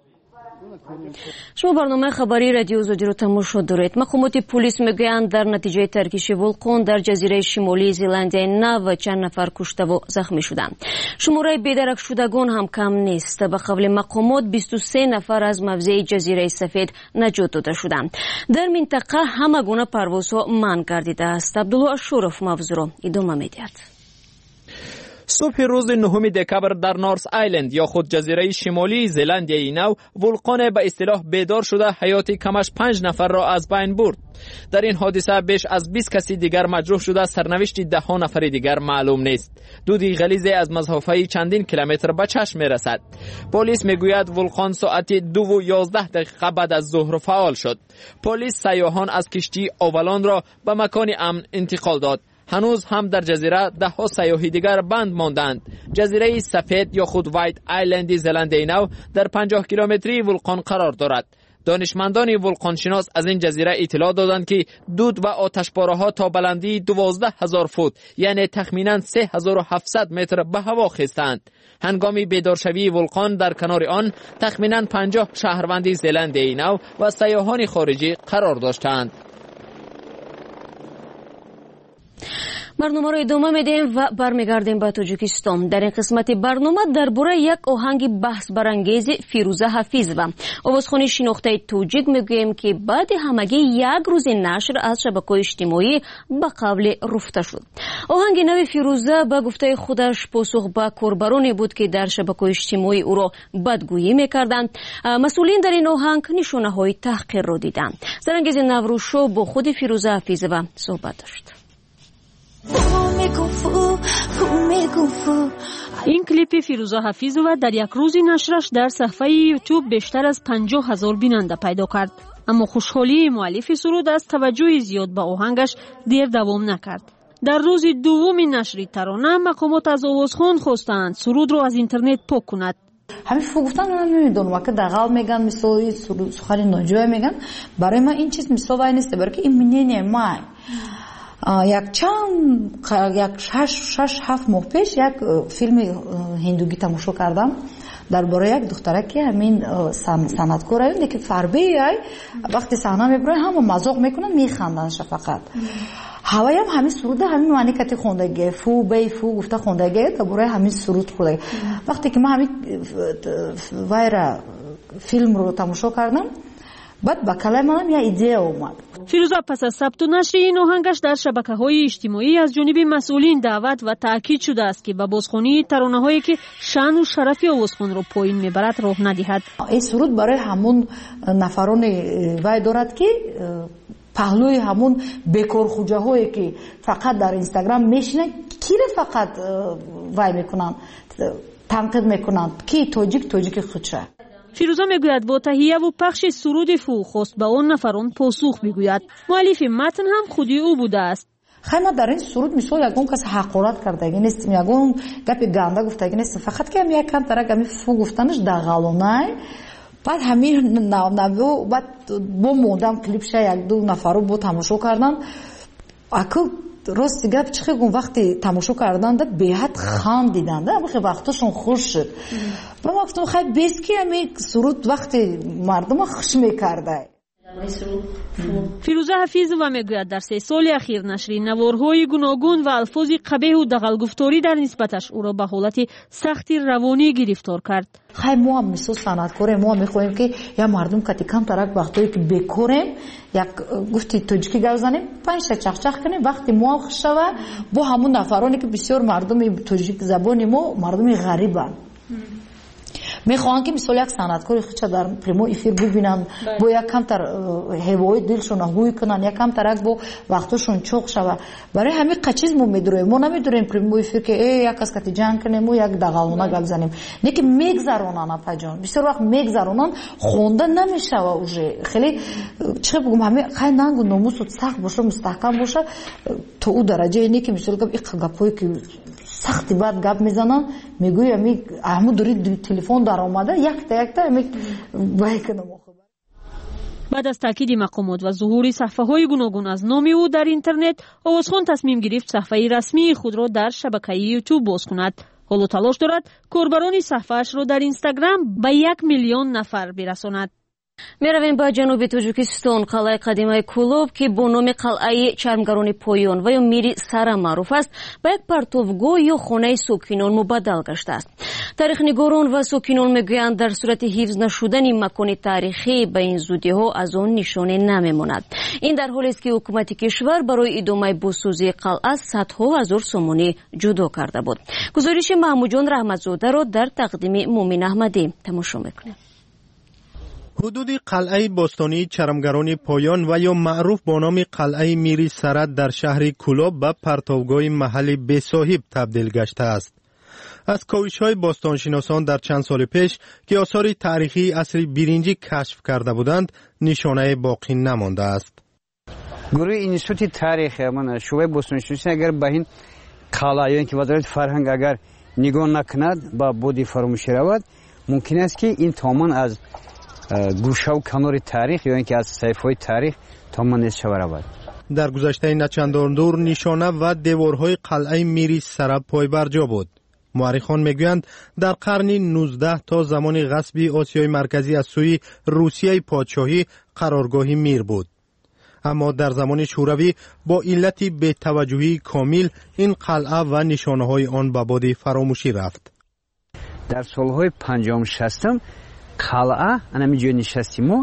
شما برنامه خبری رادیو آزادی رو تماشا دارید. مقامات پلیس میگویند در نتیجه ترکش ولکان در جزیره شمالی زلندیای نو چند نفر کشته و زخمی شدند. شماره بیدرک شدگان هم کم نیست. به قول مقامات 23 نفر از موضع جزیره سفید نجات داده شدند. در منطقه همه گونه پروازها منع گردیده است. عبدالله اشرف موضوع را ادامه میدهد. صبح روز 9 دکبر در نورث آیلند یا خود جزیره شمالی زلندیای نو ولکان به اصطلاح بیدار شده حیات کمش 5 نفر را از بین برد. در این حادثه بیش از 20 کسی دیگر مجروح شده، سرنوشت 10 نفر دیگر معلوم نیست. دودی غلیظ از مسافه چندین کیلومتر به چشم میرسد. پلیس میگوید ولکان ساعت 2:11 بعد از ظهر فعال شد. پلیس سیاحان از کشتی اولان را به مکان امن انتقال داد. هنوز هم در جزیره 10 سیاحی دیگر بند ماندند. جزیره سفید یا خود وایت آیلند زلندیای نو در 50 کیلومتری ولکان قرار دارد. دانشمندان ولکانشناس از این جزیره اطلاع دادند که دود و آتشپاره‌ها تا بلندی 12000 فوت یعنی تخمیناً 3700 متر به هوا خیستند. هنگامی بیدارشوی ولکان در کنار آن تخمیناً 50 شهروند زلندیای نو و سیاحان خارجی قرار داشتند. برنامه را ادامه میدیم و برمیگردیم به تاجیکستان. در این قسمت برنامه درباره یک آهنگ بحث برانگیز فیروزه حفیظ و آوازخوانی شناخته تاجیک میگوییم که بعد همگی یک روز نشر از شبکه‌های اجتماعی به قبل رفته شد. آهنگ نو فیروزه به گفته خودش پاسخ به کاربرانی بود که در شبکه‌های اجتماعی او را بدگویی میکردند. مسئولین در این آهنگ نشانه‌های تحقیر را دیدند. زرنگیز نوروشو با خود فیروزه حفیظ و صحبت داشت. این کلیپ فیروزه حفیظ و در یک روز نشرش در صفحه یوتیوب بیشتر از 50,000 بیننده پیدا کرد. اما خوشحالی مؤلف سرود از توجه زیاد به آهنگش دیر دوام نکرد. در روز دوم نشر ترانه مقامات از آوازخوان خواستند سرود را از اینترنت پاک کند. همین گفتن من نمیدونم که دغال میگن مثلا سخن ناجوی میگن. برای من این چیز مثال نیست، برای که این منینه ما یک 6-7 ماه پیش یک فیلم هندوگی تماشا کردم درباره یک دختره که همین صنعتکاره که فربه وقتی صحنه میبره هم مذاق میکنن میخندن فقط. هوایی هم همین سرود همین معنی کتی خوندگی فو بی فو گفته خوندگی درباره همین سرود خوندگی. وقتی که من همین وایرا فیلم رو تماشا کردم بعد با کلام منم یه ایده اومد. فیروزه پس از ثبت و نشر این آهنگش در شبکه‌های اجتماعی از جانب مسئولین دعوت و تاکید شده است که به بازخوانی ترانه‌هایی که شأن و شرف آوازخوان را پایین میبرد راه ندهد. این سرود برای همون نفران وای دارد که پهلوی همون بیکار خوجه‌هایی که فقط در اینستاگرام میشینن کیره فقط وای میکنن تنقید میکنن که تاجیک خودشه. فیروزه میگوید با تهیه و پخش سرود فو خواست به آن نفران پاسخ بگوید. مؤلف متن هم خودی او بوده است. خیلی در این سرود مثال یکون کس حقارت کردگی نیست، یکون گپی گنده گفتگی نیست، فقط که یک کم ترک همی فو گفتنش دغالونه. بعد همین نوو بعد با مودم کلیپش یک دو نفر رو با تماشا کردن. اکو راست گپ چه گون وقتی تماشا کردن به حد خندیدن، ده وقتشون خوش شد. برام گفتم خیلی بیس که همین سرود وقتی مردم خوش میکرده. فیروزه حفیظ و میگوید در 3 سال اخیر نشر نوارهای گوناگون و الفاظ قبیح و دغلگفتاری در نسبتش او را به حالت سختی روانی گرفتار کرد. خیلی ما هم مثل صنعتکار ما میخوایم که یا مردم کتی کم ترک وقتایی که بکوریم یک گفتی تاجیکی گوزنیم 5 چخچخ کنیم وقتی ما خوش شود با همون نفرانی که بسیار مردم تاجیک زبانی ما مردم غریبن. میخوان که مثلا یک صنعتکار خودش در پریمو افیر ببینن با یک کم تر هوای دلشون هوی کنن یک کم ترک با وقتشون چوق شوه. برای همین قچیز ما میدونیم، ما نمیدونیم پریمو افیر که یک کس کتی جنگ کنیم و یک دغالونه گپ زنیم، نه که میگذرونن پجان بسیار وقت میگذرونن خونده نمیشه و اوجه خیلی چه بگم همین خیلی ننگ و ناموس سخت باشه مستحکم باشه تا او درجه اینه که مثلا گپ گپایی که сахти бад гап мезананд мегӯям аҳму дури телефон даромада якта байкунам. بعد از تاکید مقامات و ظهور صفحه‌های گوناگون از نام او در اینترنت، آوازخوان تصمیم گرفت صفحه رسمی خود را در شبکه یوتیوب باز کند. حالا تلاش دارد کاربران صفحه‌اش را در اینستاگرام به 1 میلیون نفر برساند. میرویم با جنوب تاجیکستان. قلعه قدیمه کولوب که با نام قلعه چرمگران پایان و یا میری سرا معروف است، به یک پرتوگاه یا خانه ساکنان مبدل گشته است. تاریخ نگاران و ساکنان میگویند در صورت حفظ نشدن مکان تاریخی به این زودی ها از آن نشانه نمیماند. این در حالی است که حکومت کشور برای ادامه بازسازی قلعه صدها هزار سومانی جدا کرده بود. گزارش محمود جان رحمتزاده را در تقدیم مومن احمدی تماشا میکنیم. حدود قلعه باستانی چرمگران پایان و یا معروف با نام قلعه میری سرد در شهر کولوب به پرتوگاه محلی بی‌صاحب تبدیل گشته است. از کاوش‌های باستانشناسان در چند سال پیش که آثار تاریخی عصر برنجی کشف کرده بودند، نشانه باقی نمانده است. گروه اینستیتوت تاریخ من شعبه باستانشناسی اگر به این قلعه که وزارت فرهنگ اگر نگاه نکند با بودی فراموش رود، ممکن است که این تماما از گوشه و کنار تاریخ یا اینکه از صفحه‌های تاریخ تماما نیست شود. در گذشته نچندان دور نشانه و دیوارهای قلعه میری سرا پای بر جا بود. مورخان میگویند در قرن 19 تا زمان غصب آسیای مرکزی از سوی روسیه پادشاهی قرارگاهی میر بود. اما در زمان شوروی با علت بی‌توجهی کامل این قلعه و نشانه‌های آن به باد فراموشی رفت. در سالهای 50 60 قلعه انمی جای نشستیم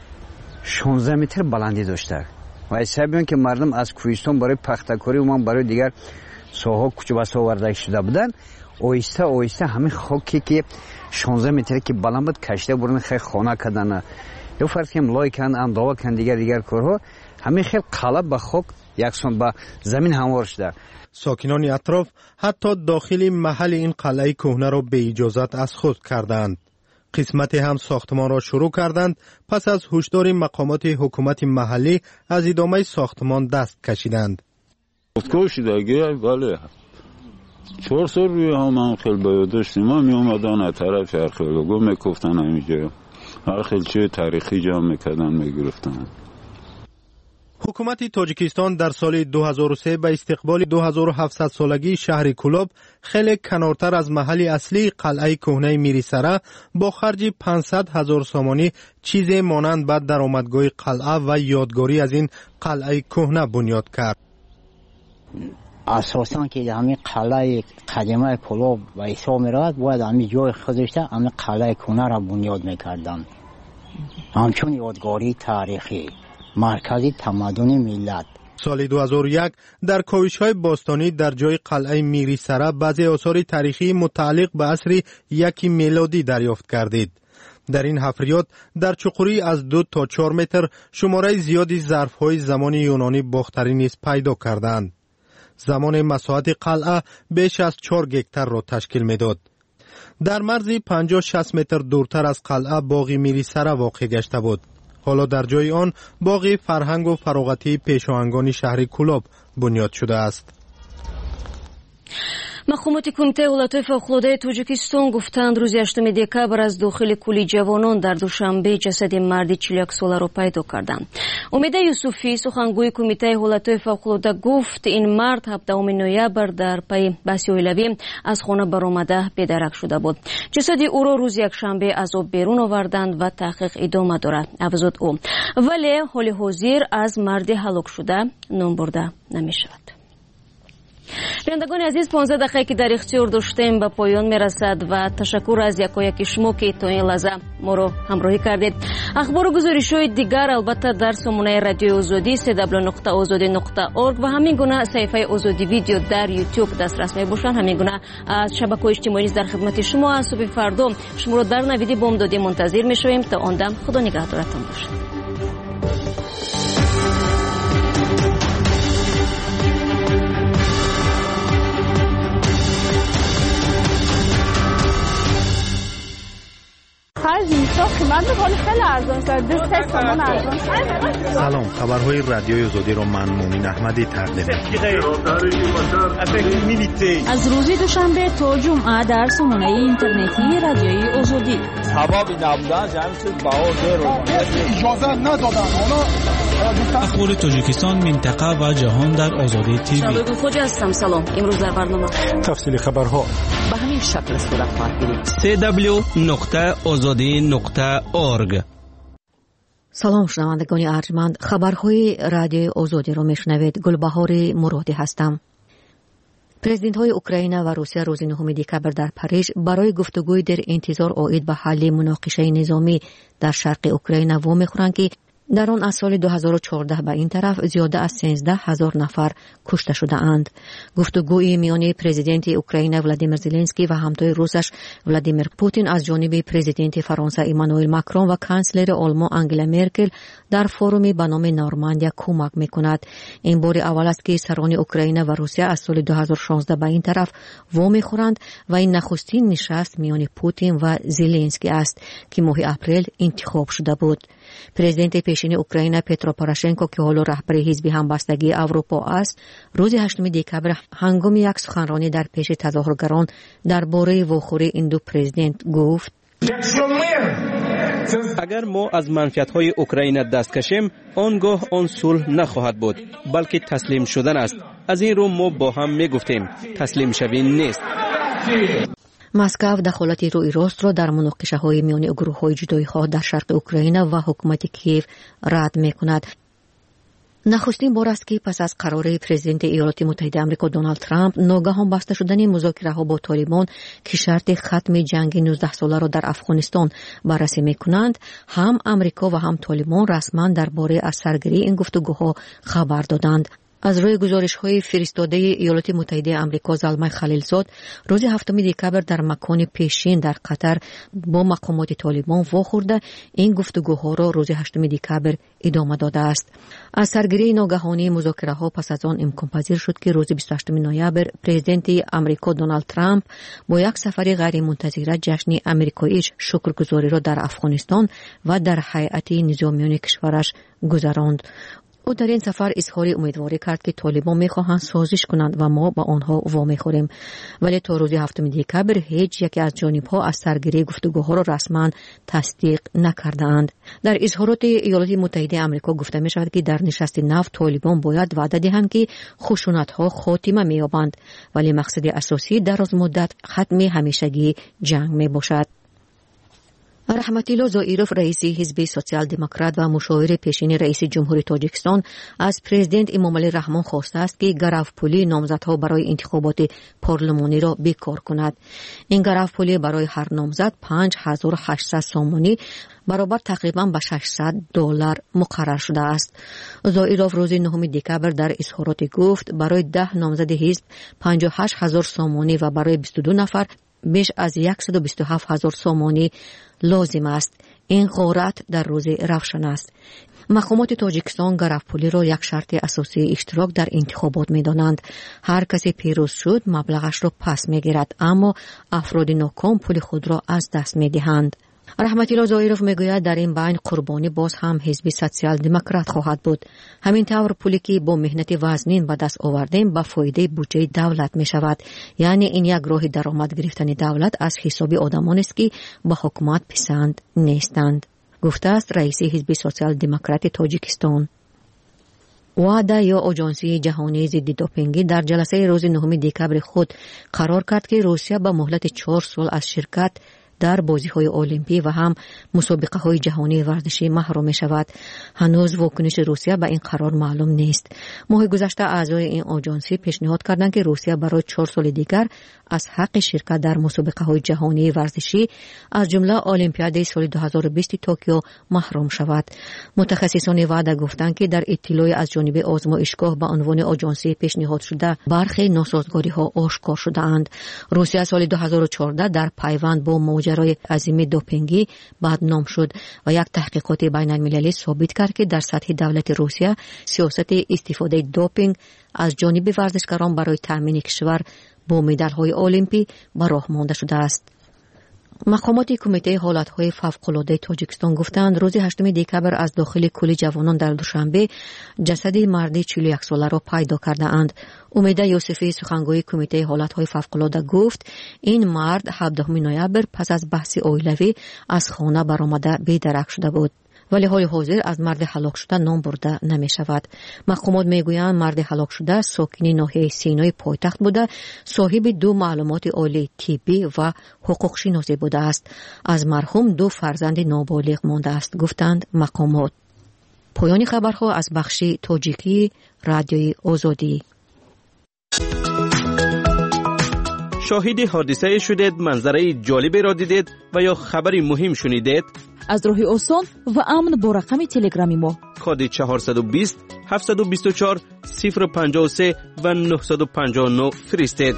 16 متر بلندی داشته و حسابیان که مردم از کوهستان برای پختکاری و من برای دیگر ساها کوچه بسا آورده شده بودن، آهسته آهسته همین خاکی که 16 متر که بلند بود کشته برن خیلی خانه کردن یا فرض کنیم لای کردن انداوا کردن دیگر کارها، همین خیلی قلعه به خاک یکسان به زمین هموار شده. ساکنان اطراف حتی داخل محل این قلعه کهنه را به اجازت از خود کردند. قسمت هم ساختمان را شروع کردند، پس از هشدار مقامات حکومت محلی از ادامه ساختمان دست کشیدند. بله 4 سال روی هم خیلی باید داشتیم. ما می اومدن از طرف ارخیولوگو میگفتن همینجا هر خیلی چه تاریخی جمع میکردن میگرفتن. حکومت تاجیکستان در سال 2003 به استقبال 2700 سالگی شهر کولوب خیلی کنارتر از محل اصلی قلعه کهنه میری سرا با خرج 500,000 سومانی چیز مانند به درآمدگاه قلعه و یادگاری از این قلعه کهنه بنیاد کرد. اساساً که همین قلعه قدیمه کولوب و حساب می‌رود باید همین جای خودشته همین قلعه کهنه را بنیاد می‌کردند. همچون یادگاری تاریخی مرکزی تمدن ملت. سال 2001 در کاوش‌های باستانی در جای قلعه میری سرا بعضی آثار تاریخی متعلق به عصر 1 میلادی دریافت کردید. در این حفریات در چقوری از 2 تا 4 متر شماره زیادی ظرف‌های زمان یونانی باختری نیز پیدا کردند. زمان مساحت قلعه بیش از 4 گکتار را تشکیل می‌داد. در مرز 50-60 متر دورتر از قلعه باغ میری سرا واقع گشته بود. حالا در جای آن باغ فرهنگ و فراغتی پیشاهنگان شهر کولوب بنیاد شده است. مقامات کمیته ولایت‌های فوق‌العاده تاجیکستان گفتند روز 8 دکبر از داخل کولی جوانان در دوشنبه جسد مردی 41 ساله را پیدا کردند. امید یوسفی سخنگوی کمیته ولایت‌های فوق‌العاده گفت این مرد 17 نوامبر در پی بحث اویلوی از خانه برآمده بی‌درک شده بود. جسد او را روز یکشنبه از آب بیرون آوردند و تحقیق ادامه دارد. افزود او ولی حال حاضر از مرد هلاک شده نام برده نمی‌شود. بینندگان عزیز 15 دقیقه که در اختیار داشتیم به پایان میرسد و تشکر از یکایک شما که تا این لحظه ما رو همراهی کردید. اخبار و گزارش‌های دیگر البته در سامانه رادیوی آزادی www.azadi.org و همین گونه صفحه آزادی ویدیو در یوتیوب دسترس میباشند. همین گونه از شبکه‌های اجتماعی در خدمت شما از صبح فردا شما رو در نوید بامدادی منتظر میشویم. تا آن دم خدا نگهدارتان باشه. هر زمین خیلی ارزان شد. 2 تومان ارزان شد. سلام، خبرهای رادیوی آزادی را من مومن احمدی تقدیم می‌کنم. از روز دوشنبه تا جمعه در سامانه اینترنتی رادیوی آزادی. هوایی نبودن جمعی چیز باور رو اجازه ندادن. اخبار تاجیکستان، منطقه و جهان در آزادی تیوی. شباب خوش هستم. سلام. امروز در برنامه تفصیل خبرها به همین شکل صورت خواهد گرفت. www.azadi.org. سلام شنوندگان ارجمند، خبرهای رادیوی آزادی را میشنوید. گلبهار مرادی هستم. پرزیدنت های اوکراین و روسیه روز 9 دکبر در پاریژ برای گفتگوی در انتظار عاید به حل مناقشه نظامی در شرق اوکراین وام می‌خورند که در آن از سال 2014 به این طرف زیاده از 13,000 نفر کشته شده اند. گفتگوی میان پرزیدنت اوکراین ولادیمیر زلنسکی و همتای روسش ولادیمیر پوتین از جانب پرزیدنت فرانسه ایمانوئل ماکرون و کانسلر آلمان آنگلا مرکل در فورومی به نام نورماندیا کمک میکند. این بار اول است که سران اوکراین و روسیه از سال 2016 به این طرف وام میخورند و این نخستین نشست میان پوتین و زلنسکی است که ماه اپریل انتخاب شده بود. پرزیدنت پیشین اوکراین پترو پوروشنکو که حالا رهبر حزب همبستگی اروپا است، روز 8 دکبر هنگام یک سخنرانی در پیش تظاهرگران درباره واخوری این دو پرزیدنت گفت: اگر ما از منفعت‌های اوکراین دست کشیم، آنگاه آن صلح نخواهد بود، بلکه تسلیم شدن است. از این رو ما با هم میگفتیم تسلیم شوین نیست. مسکو دخالت روی راست را در مناقشه های میان گروه های جدایی خواه در شرق اوکراین و حکومت کیف رد می کند. نخستین بار است که پس از قرار پرزیدنت ایالات متحده آمریکا دونالد ترامپ ناگهان بسته شدن مذاکره ها با طالبان که شرط ختم جنگ 19 ساله را در افغانستان بررسی می کنند، هم آمریکا و هم طالبان رسما درباره از سرگیری این گفتگوها خبر دادند. از روی گزارش‌های فرستاده ایالات متحده آمریکا زلمه خلیلزاد روز 7 دکبر در مکان پیشین در قطر با مقامات طالبان واخورده این گفتگوها را روز 8 دکبر ادامه داده است. از سرگیری ناگهانی مذاکره‌ها پس از آن امکان پذیر شد که روز 28 نوامبر پرزیدنت آمریکا دونالد ترامپ با یک سفر غیر منتظره جشن آمریکایی شکرگزاری را در افغانستان و در هیئت نظامیان کشورش گذراند. او در این سفر اظهار امیدواری کرد که طالبان می‌خواهند سازش کنند و ما با آنها وامی خوریم، ولی تا روز 7 دکبر هیچ یکی از جانب‌ها از سرگیری گفتگوها را رسما تصدیق نکردند. در اظهارات ایالات متحده آمریکا گفته می‌شود که در نشست نو طالبان باید وعده دهند که خشونت‌ها خاتمه می‌یابند، ولی مقصد اساسی دراز مدت ختم همیشگی جنگ میباشد. رحمتالله زائیروف رئیس حزب سوسیال دموکرات و مشاور پیشین رئیس جمهوری تاجیکستان از پرزیدنت امامعلی رحمان خواسته است که گرفت‌پولی نامزدها برای انتخابات پارلمانی را بیکار کند. این گرفت‌پولی برای هر نامزد 5800 سومانی برابر تقریبا به $600 مقرر شده است. زائیروف روز 9 دکبر در اظهارات گفت برای 10 نامزد حزب 58000 سومانی و برای 22 نفر بیش از 127,000 سومانی لازم است. این غارت در روز روشن است. مقامات تاجیکستان گرفت‌پولی را یک شرط اساسی اشتراک در انتخابات می‌دانند. هر کسی پیروز شد مبلغش را پس می‌گیرد، اما افراد ناکام پول خود را از دست می‌دهند. رحمتالله زائیروف میگوید در این بین قربانی باز هم حزب سوسیال دموکرات خواهد بود. همین طور پولی که با مهنت وزنین به دست آوردیم به فایده بودجه دولت می شود. یعنی این یک راه درآمد گرفتن دولت از حساب آدمان است که به حکومت پسند نیستند، گفته است رئیس حزب سوسیال دموکرات تاجیکستان. وعده یا آژانس جهانی ضد دوپینگ در جلسه روز 9 دکبر خود قرار کرد که روسیه به مهلت 4 سال از شرکت در بازی‌های المپیک و هم مسابقه‌های جهانی ورزشی محروم می‌شود. هنوز واکنش روسیه به این قرار معلوم نیست. ماه گذشته اعضای این آژانس پیشنهاد کردند که روسیه برای 4 سال دیگر از حق شرکت در مسابقه‌های جهانی ورزشی از جمله المپیاد سال 2020 توکیو محروم شود. متخصصان وعده گفتند که در اطلاعی از جانب آزمایشگاه به عنوان آژانس پیشنهاد شده برخی ناسازگاری‌ها آشکار شده‌اند. روسیه سال 2014 در پیوند با ماجرای عظیم دوپینگی بدنام شد و یک تحقیقات بین‌المللی ثابت کرد که در سطح دولت روسیه سیاست استفاده دوپینگ از جانب ورزشکاران برای تأمین کشور با مدال‌های المپیک به راه مانده شده است. مقامات کمیته حالتهای فوق‌العاده تاجیکستان گفتند روز 8 دکبر از داخل کولی جوانان در دوشنبه جسد مردی 41 ساله را پیدا کرده اند. امیده یوسفی سخنگوی کمیته حالتهای فوق‌العاده گفت این مرد 17 نوامبر پس از بحث عائلوی از خانه برآمده بی‌درک شده بود. ولی حال حاضر از مرد هلاک شده نام برده نمی شود. مقامات می گویند مرد هلاک شده ساکن ناحیه سینای پایتخت بوده، صاحب 2 معلومات عالی طبی و حقوق شناسی بوده است. از مرحوم 2 فرزند نابالغ مانده است، گفتند مقامات. پایان خبرها از بخش تاجیکی رادیوی آزادی. شاهد حادثه شدید، منظره جالبی را دیدید و یا خبری مهم شنیدید؟ از راه آسان و امن با رقم تلگرامی ما کد 420 724 053 و 959 فرستید.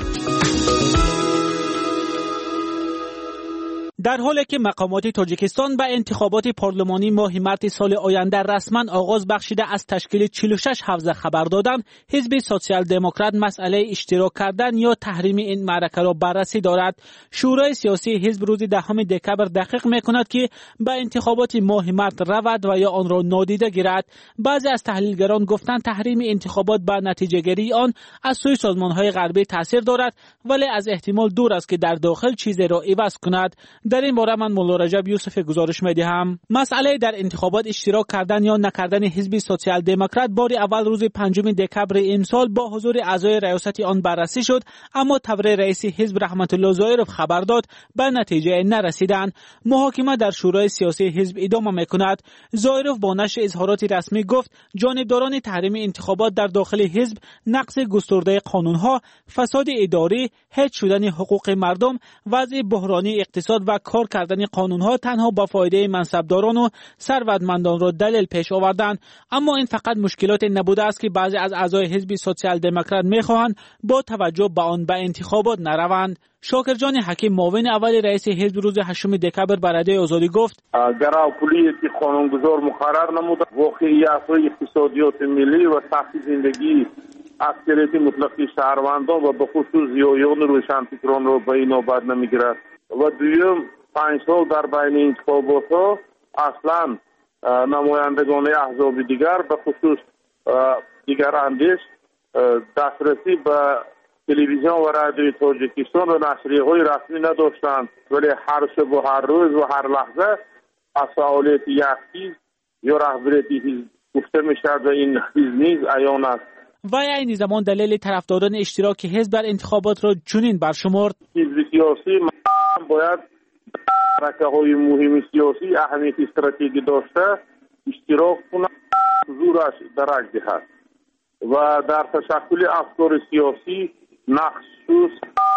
در حالی که مقامات تاجیکستان به انتخابات پارلمانی ماه مارس سال آینده رسما آغاز بخشیده از تشکیل 46 حوزه خبر دادند، حزب سوسیال دموکرات مسئله اشتراک کردن یا تحریم این معرکه را بررسی دارد. شورای سیاسی حزب روز 10 دکبر تحقیق میکند که به انتخابات ماه مارس رود و یا آن را نادیده گیرد. بعضی از تحلیلگران گفتند تحریم انتخابات به نتیجه گیری آن از سوی سازمان‌های غربی تاثیر دارد، ولی از احتمال دور است که در داخل چیزی را عوض کند. در این باره من مولا رجب یوسف گزارش می‌دهم. مسئله در انتخابات اشتراک کردن یا نکردن حزب سوسیال دموکرات بار اول روز 5 دکبر امسال با حضور اعضای ریاست آن بررسی شد، اما طبر رئیس حزب رحمت الله زایروف خبر داد به نتیجه نرسیدند. محاکمه در شورای سیاسی حزب ادامه می‌کند. زایروف با نشر اظهارات رسمی گفت جانبداران تحریم انتخابات در داخل حزب نقض گسترده قانون‌ها، فساد اداری، هیچ شدن حقوق مردم، وضع بحرانی اقتصاد و کار کردن قانون‌ها تنها با فایده منصبداران و ثروتمندان را دلیل پیش آوردند. اما این فقط مشکلات نبوده است که بعضی از اعضای حزب سوسیال دموکرات می‌خواهند با توجه به آن به انتخابات نروند. شاکرجان حکیم معاون اول رئیس حزب روز 8 دکبر بر رادیوی آزادی گفت گراپولی که قانونگذار مقرر نموده، واقعیت‌های اقتصادیات ملی و سخت زندگی اکثریت مطلقی شهروندان و به خصوص ضیایان روشنفکران را به این نوبت نمی‌گیرد. و دوم 5 سال در بین انتخابات ها اصلا نمایندگان احزاب دیگر به خصوص دیگر اندیش دسترسی به تلویزیون و رادیوی تاجیکستان و نشریه های رسمی نداشتند، ولی هر شب و هر روز و هر لحظه از فعالیت یک حزب یا رهبری حزب گفته میشد و این حزب نیز عیان است. و این زمان دلیل طرفداران اشتراک حزب در انتخابات را چنین برشمرد: حزب سیاسی باید حرکت‌های مهم سیاسی اهمیت استراتژی داشته اشتراک کند، حضورش درک دهد و در تشکل افکار سیاسی نقش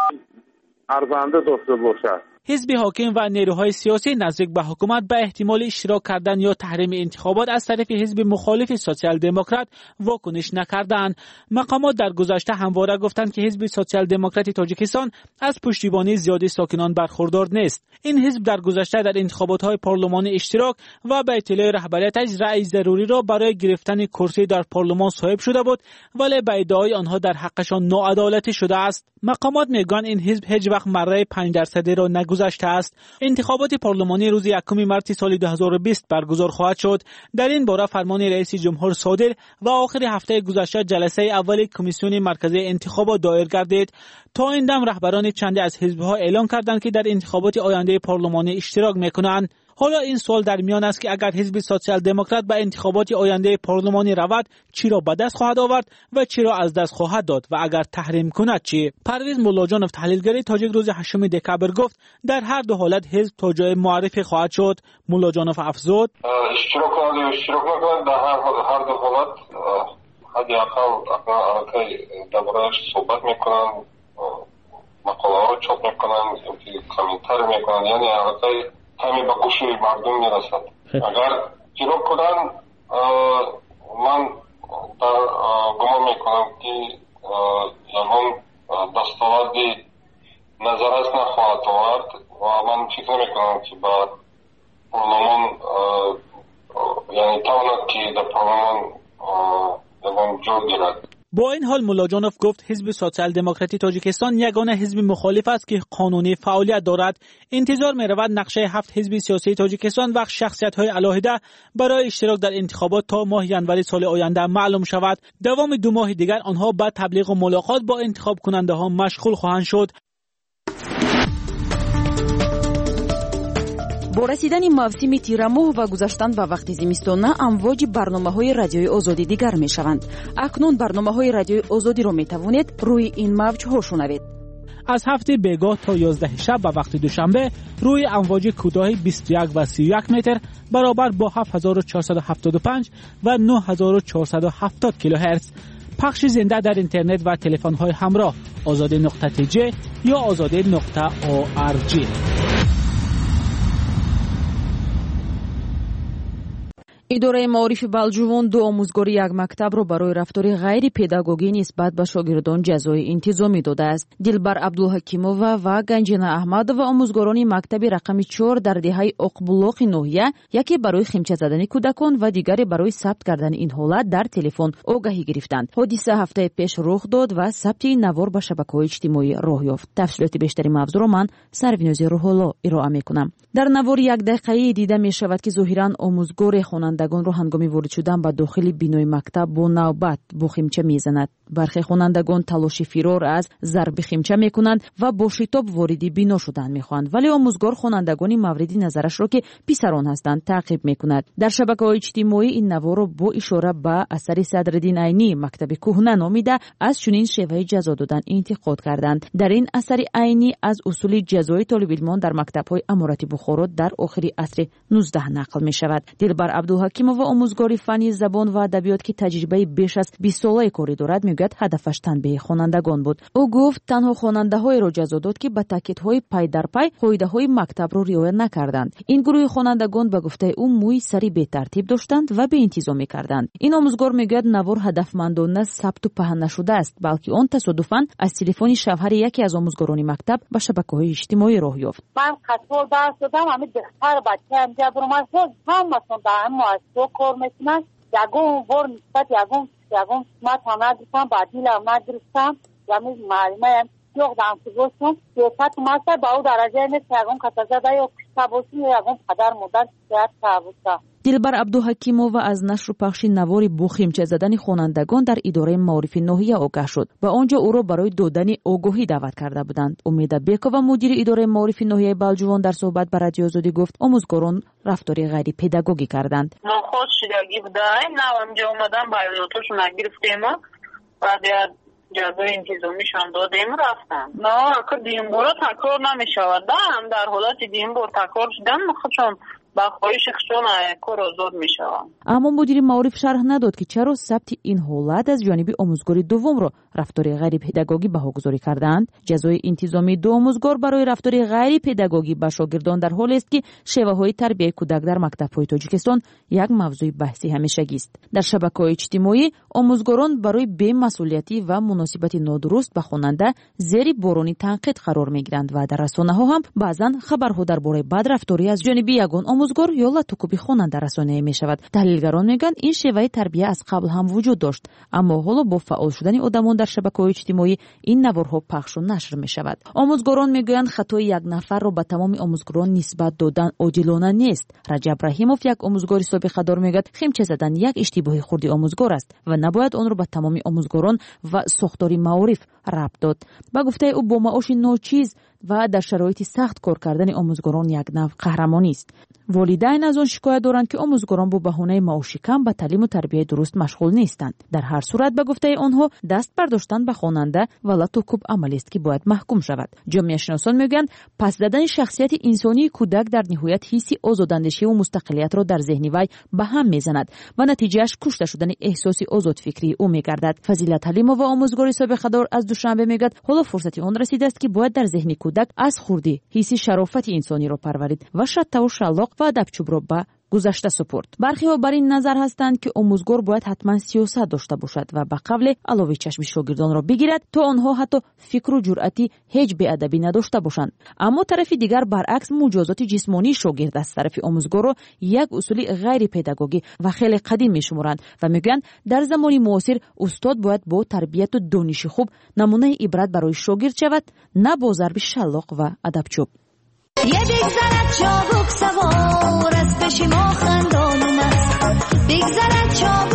ارزنده داشته باشد. حزب حاکم و نیروهای سیاسی نزدیک به حکومت به احتمال اشتراک کردن یا تحریم انتخابات از طرف حزب مخالف سوسیال دموکرات واکنش نکردند. مقامات در گذشته همواره گفتند که حزب سوسیال دموکرات تاجیکستان از پشتیبانی زیادی ساکنان برخوردار نیست. این حزب در گذشته در انتخابات‌های پارلمانی اشتراک و به اطلاع رهبریتش رأی ضروری را برای گرفتن کرسی در پارلمان صاحب شده بود، ولی به ادعای آنها در حقشان ناعدالتی شده است. مقامات میگویند این حزب هیچ وقت مره 5% را گذشته است. انتخابات پارلمانی روز 1 مارس سال 2020 برگزار خواهد شد. در این باره فرمان رئیس جمهور صادر و آخر هفته گذشته جلسه اول کمیسیون مرکزی انتخابات دایر گردید. تا این دم رهبران چندی از حزب‌ها اعلام کردند که در انتخابات آینده پارلمانی اشتراک می‌کنند. حالا این سوال در میان است که اگر حزب سوسیال دموکرات به انتخابات آینده پارلمانی رود چی را به دست خواهد آورد و چی را از دست خواهد داد و اگر تحریم کند چی؟ پرویز مولاجانوف تحلیلگر تاجیک روز 8 دکبر گفت در هر دو حالت حزب تا جای معرفی خواهد شد. مولاجانوف افزود اشتراک نکنند در هر دو حالت حداقل درباره‌اش صحبت میکنند، مقاله ها چاپ میکنند، کامنتار میکنند، یعنی حداقل همین به گوش مردم میرسد. اگر اشتراک کنند من گمان میکنم که زمان دستاوردی نظر است نخواهد آورد و من فکر میکنم که با پارلمان یعنی تواند که در پارلمان جا گیرد. با این حال ملا جانوف گفت حزب سوسیال دموکراتی تاجیکستان یگانه حزب مخالف است که قانونی فعالیت دارد. انتظار می رود نقشه 7 حزب سیاسی تاجیکستان و شخصیت‌های علاهده برای اشتراک در انتخابات تا ماه ژانویه سال آینده معلوم شود. دوام 2 ماه دیگر آنها به تبلیغ و ملاقات با انتخاب کننده ها مشغول خواهند شد. با رسیدن موسم تیرماه و گذشتن به وقت زمستان امواج برنامه‌های رادیوی آزادی دیگر می‌شوند. اکنون برنامه‌های رادیوی آزادی را می‌توانید روی این موج‌ها شنوید. از هفته بیگاه تا 11 شب به وقت دوشنبه روی امواج کوتاه 21 و 31 متر برابر با 7475 و 9470 کیلوهرتز پخش زنده در اینترنت و تلفن‌های همراه azadi.tj یا azadi.org. идораи маорифи балҷувон 2 омӯзгори як мактабро барои рафтори ғайри педагогӣ нисбат ба шогирдон ҷазои интизомӣ додааст. дилбар абдулҳакимова ва ганҷина аҳмадова омӯзгорони мактаби рақами 4 дар деҳаи оқбулоқи ноҳия, яке барои химча задани кӯдакон ва дигаре барои сабт кардани ин ҳолат дар телефон огаҳӣ гирифтанд. ҳодиса ҳафтаи пеш рух дод ва сабти ин навор ба шабакаҳои иҷтимоӣ роҳ ёфт. тафсилоти бештари мавзӯъро ман сарвинози рӯҳолло ироа мекунам. дар навори якдақиқаӣ дида мешавад ки зоҳиран омӯзгоре хонандагонро ҳангоми ворид шудан ба дохили бинои мактаб бо навбат бо химча мезанад. бархе хонандагон талоши фирор аз зарби химча мекунанд ва бо шитоб вориди бино шудан мехоҳанд, вале омӯзгор хонандагони мавриди назарашро ки писарон ҳастанд таъқиб мекунад. дар шабакаҳои иҷтимоӣ ин наворро бо ишора ба асари Садриддин Айнӣ мактаби кӯҳна номида аз чунин шеваи ҷазо додан интиқод карданд. дар ин асари Айнӣ аз усули ҷазои толибилмон дар мактабҳои амурати Бухоро дар охири асри 19 нақл мешавад. дилбар абдулҳакимова омӯзгори фанни забон ва адабиёт ки таҷрибаи беш аз 20 солаи корӣ дорад мегӯяд ҳадафаш танбеҳи хонандагон буд. ӯ гуфт танҳо хонандаҳоеро ҷазо дод ки ба таъкидҳои пай дар пай қоидаҳои мактабро риоя накарданд. ин гурӯҳи хонандагон ба гуфтаи ӯ мӯи сари бетартиб доштанд ва беинтизомӣ карданд. ин омӯзгор мегӯяд навор ҳадафмандона сабту паҳн нашудааст, балки он тасодуфан аз телефони шавҳари яке аз омӯзгорони мактаб ба шабакаҳои иҷтимоӣ роҳ ёфт. ман қатвор дарс додам, ҳами духтар бачаам ҷабрумад шуд, ҳамасон дар ҳам муассисаҳо кор мекунанд. ягон бор нисбат ягон қисмат ҳам нагирифтам, ба дилам нагирифтам. яъни маълимаям ёхдам ки бошум сиёсат маса ба ӯ дараҷае нест ки ягон касазада ё кушта бошим ё ягон падар модар шикоят карда боша. дилбар абдуҳакимова аз нашру пахши навори бо химча задани хонандагон дар идораи маорифи ноҳия огаҳ шуд. ба он ҷо ӯро барои додани огоҳӣ даъват карда буданд. умеда бекова мудири идораи маорифи ноҳияи балҷувон дар суҳбат ба радиои Озодӣ гуфт омӯзгорон рафтори ғайрипедагогӣ карданд. нохош шудагӣ будаи навамҷо омадан баёнотошон нагирифтему баъд ҷазои интизомишон додему рафтам. акр дуюмбора такрор намешавад. дар ҳолати дуюмбор такрор шудан чун ба хоҳиши хушон кор озод мешавам. аммо мудири маориф шарҳ надод ки чаро сабти ин ҳолат аз ҷониби омӯзгори дуввумро рафтори ғайрипедагогӣ баҳогузорӣ карданд. ҷазои интизомии 2 омӯзгор барои рафтори ғайрипедагогӣ ба шогирдон дар ҳолест ки шеваҳои тарбияи кӯдак дар мактабҳои Тоҷикистон як мавзӯи баҳси ҳамешагист. дар шабакаҳои иҷтимоӣ омӯзгорон барои бемасъулиятӣ ва муносибати нодуруст ба хонанда зери борони танқид қарор мегиранд ва дар расонаҳо ҳам баъзан хабарҳо дар бораи бадрафторӣ аз ҷониби ягон омӯзгор ё латукуби хонанда расоние мешавад. таҳлилгарон мегӯянд ин шеваи тарбия аз қабл ҳам вуҷуд дошт, аммо ҳоло бо фаъол шудани одамон дар шабакаҳои иҷтимоӣ ин наворҳо пахшу нашр мешавад. омӯзгорон мегӯянд хатои як нафарро ба тамоми омӯзгорон нисбат додан одилона нест. раҷаб раҳимов, як омӯзгори собиқадор, мегӯяд химча задан як иштибоҳи хурди омӯзгор аст ва набояд онро ба тамоми омӯзгорон ва сохтори маориф рабт дод. ба гуфтаи ӯ бо маоши ночиз ва дар шароити сахт кор кардани омӯзгорон як нав қаҳрамонист. волидайн аз он шикоят доранд ки омӯзгорон бо баҳонаи маоши кам ба таълиму тарбияи дуруст машғул нестанд. дар ҳар сурат ба гуфтаи онҳо даст бардоштан ба хонанда ва латукуб амалест ки бояд маҳкум шавад. ҷомеашиносон мегӯянд пас дадани шахсияти инсонии кӯдак дар ниҳоят ҳисси озодандешиву мустақилиятро дар зеҳни вай ба ҳам мезанад ва натиҷааш кушта шудани эҳсоси озодфикрии ӯ мегардад. фазилат ҳалимова, омӯзгори собиқадор, аз душанбе мегӯяд ҳоло фурсати он расидааст ки бояд дар зеҳни кӯдак аз хурдӣ ҳисси шарофати инсониро парварид ва шаттаву шаллоқ ва адабчӯбро ба گذشته سپرد. برخی ها بر این نظر هستند که آموزگار باید حتما سیاست داشته باشد و به قبل علاوه چشم شاگردان را بگیرد تا آنها حتی فکر و جرأتی هیچ بی‌ادبی نداشته باشند. اما طرف دیگر برعکس مجازات جسمانی شاگرد از طرف آموزگار را یک اصول غیر پداگوژی و خیلی قدیم می‌شمارند و میگویند در زمان معاصر استاد باید با تربیت و دانش خوب نمونه عبرت برای شاگرد شود، نه با ضرب شلاق و ادبچوب. بگذرد چابک سوار از پیش ما خندان و مست، بگذرد چابک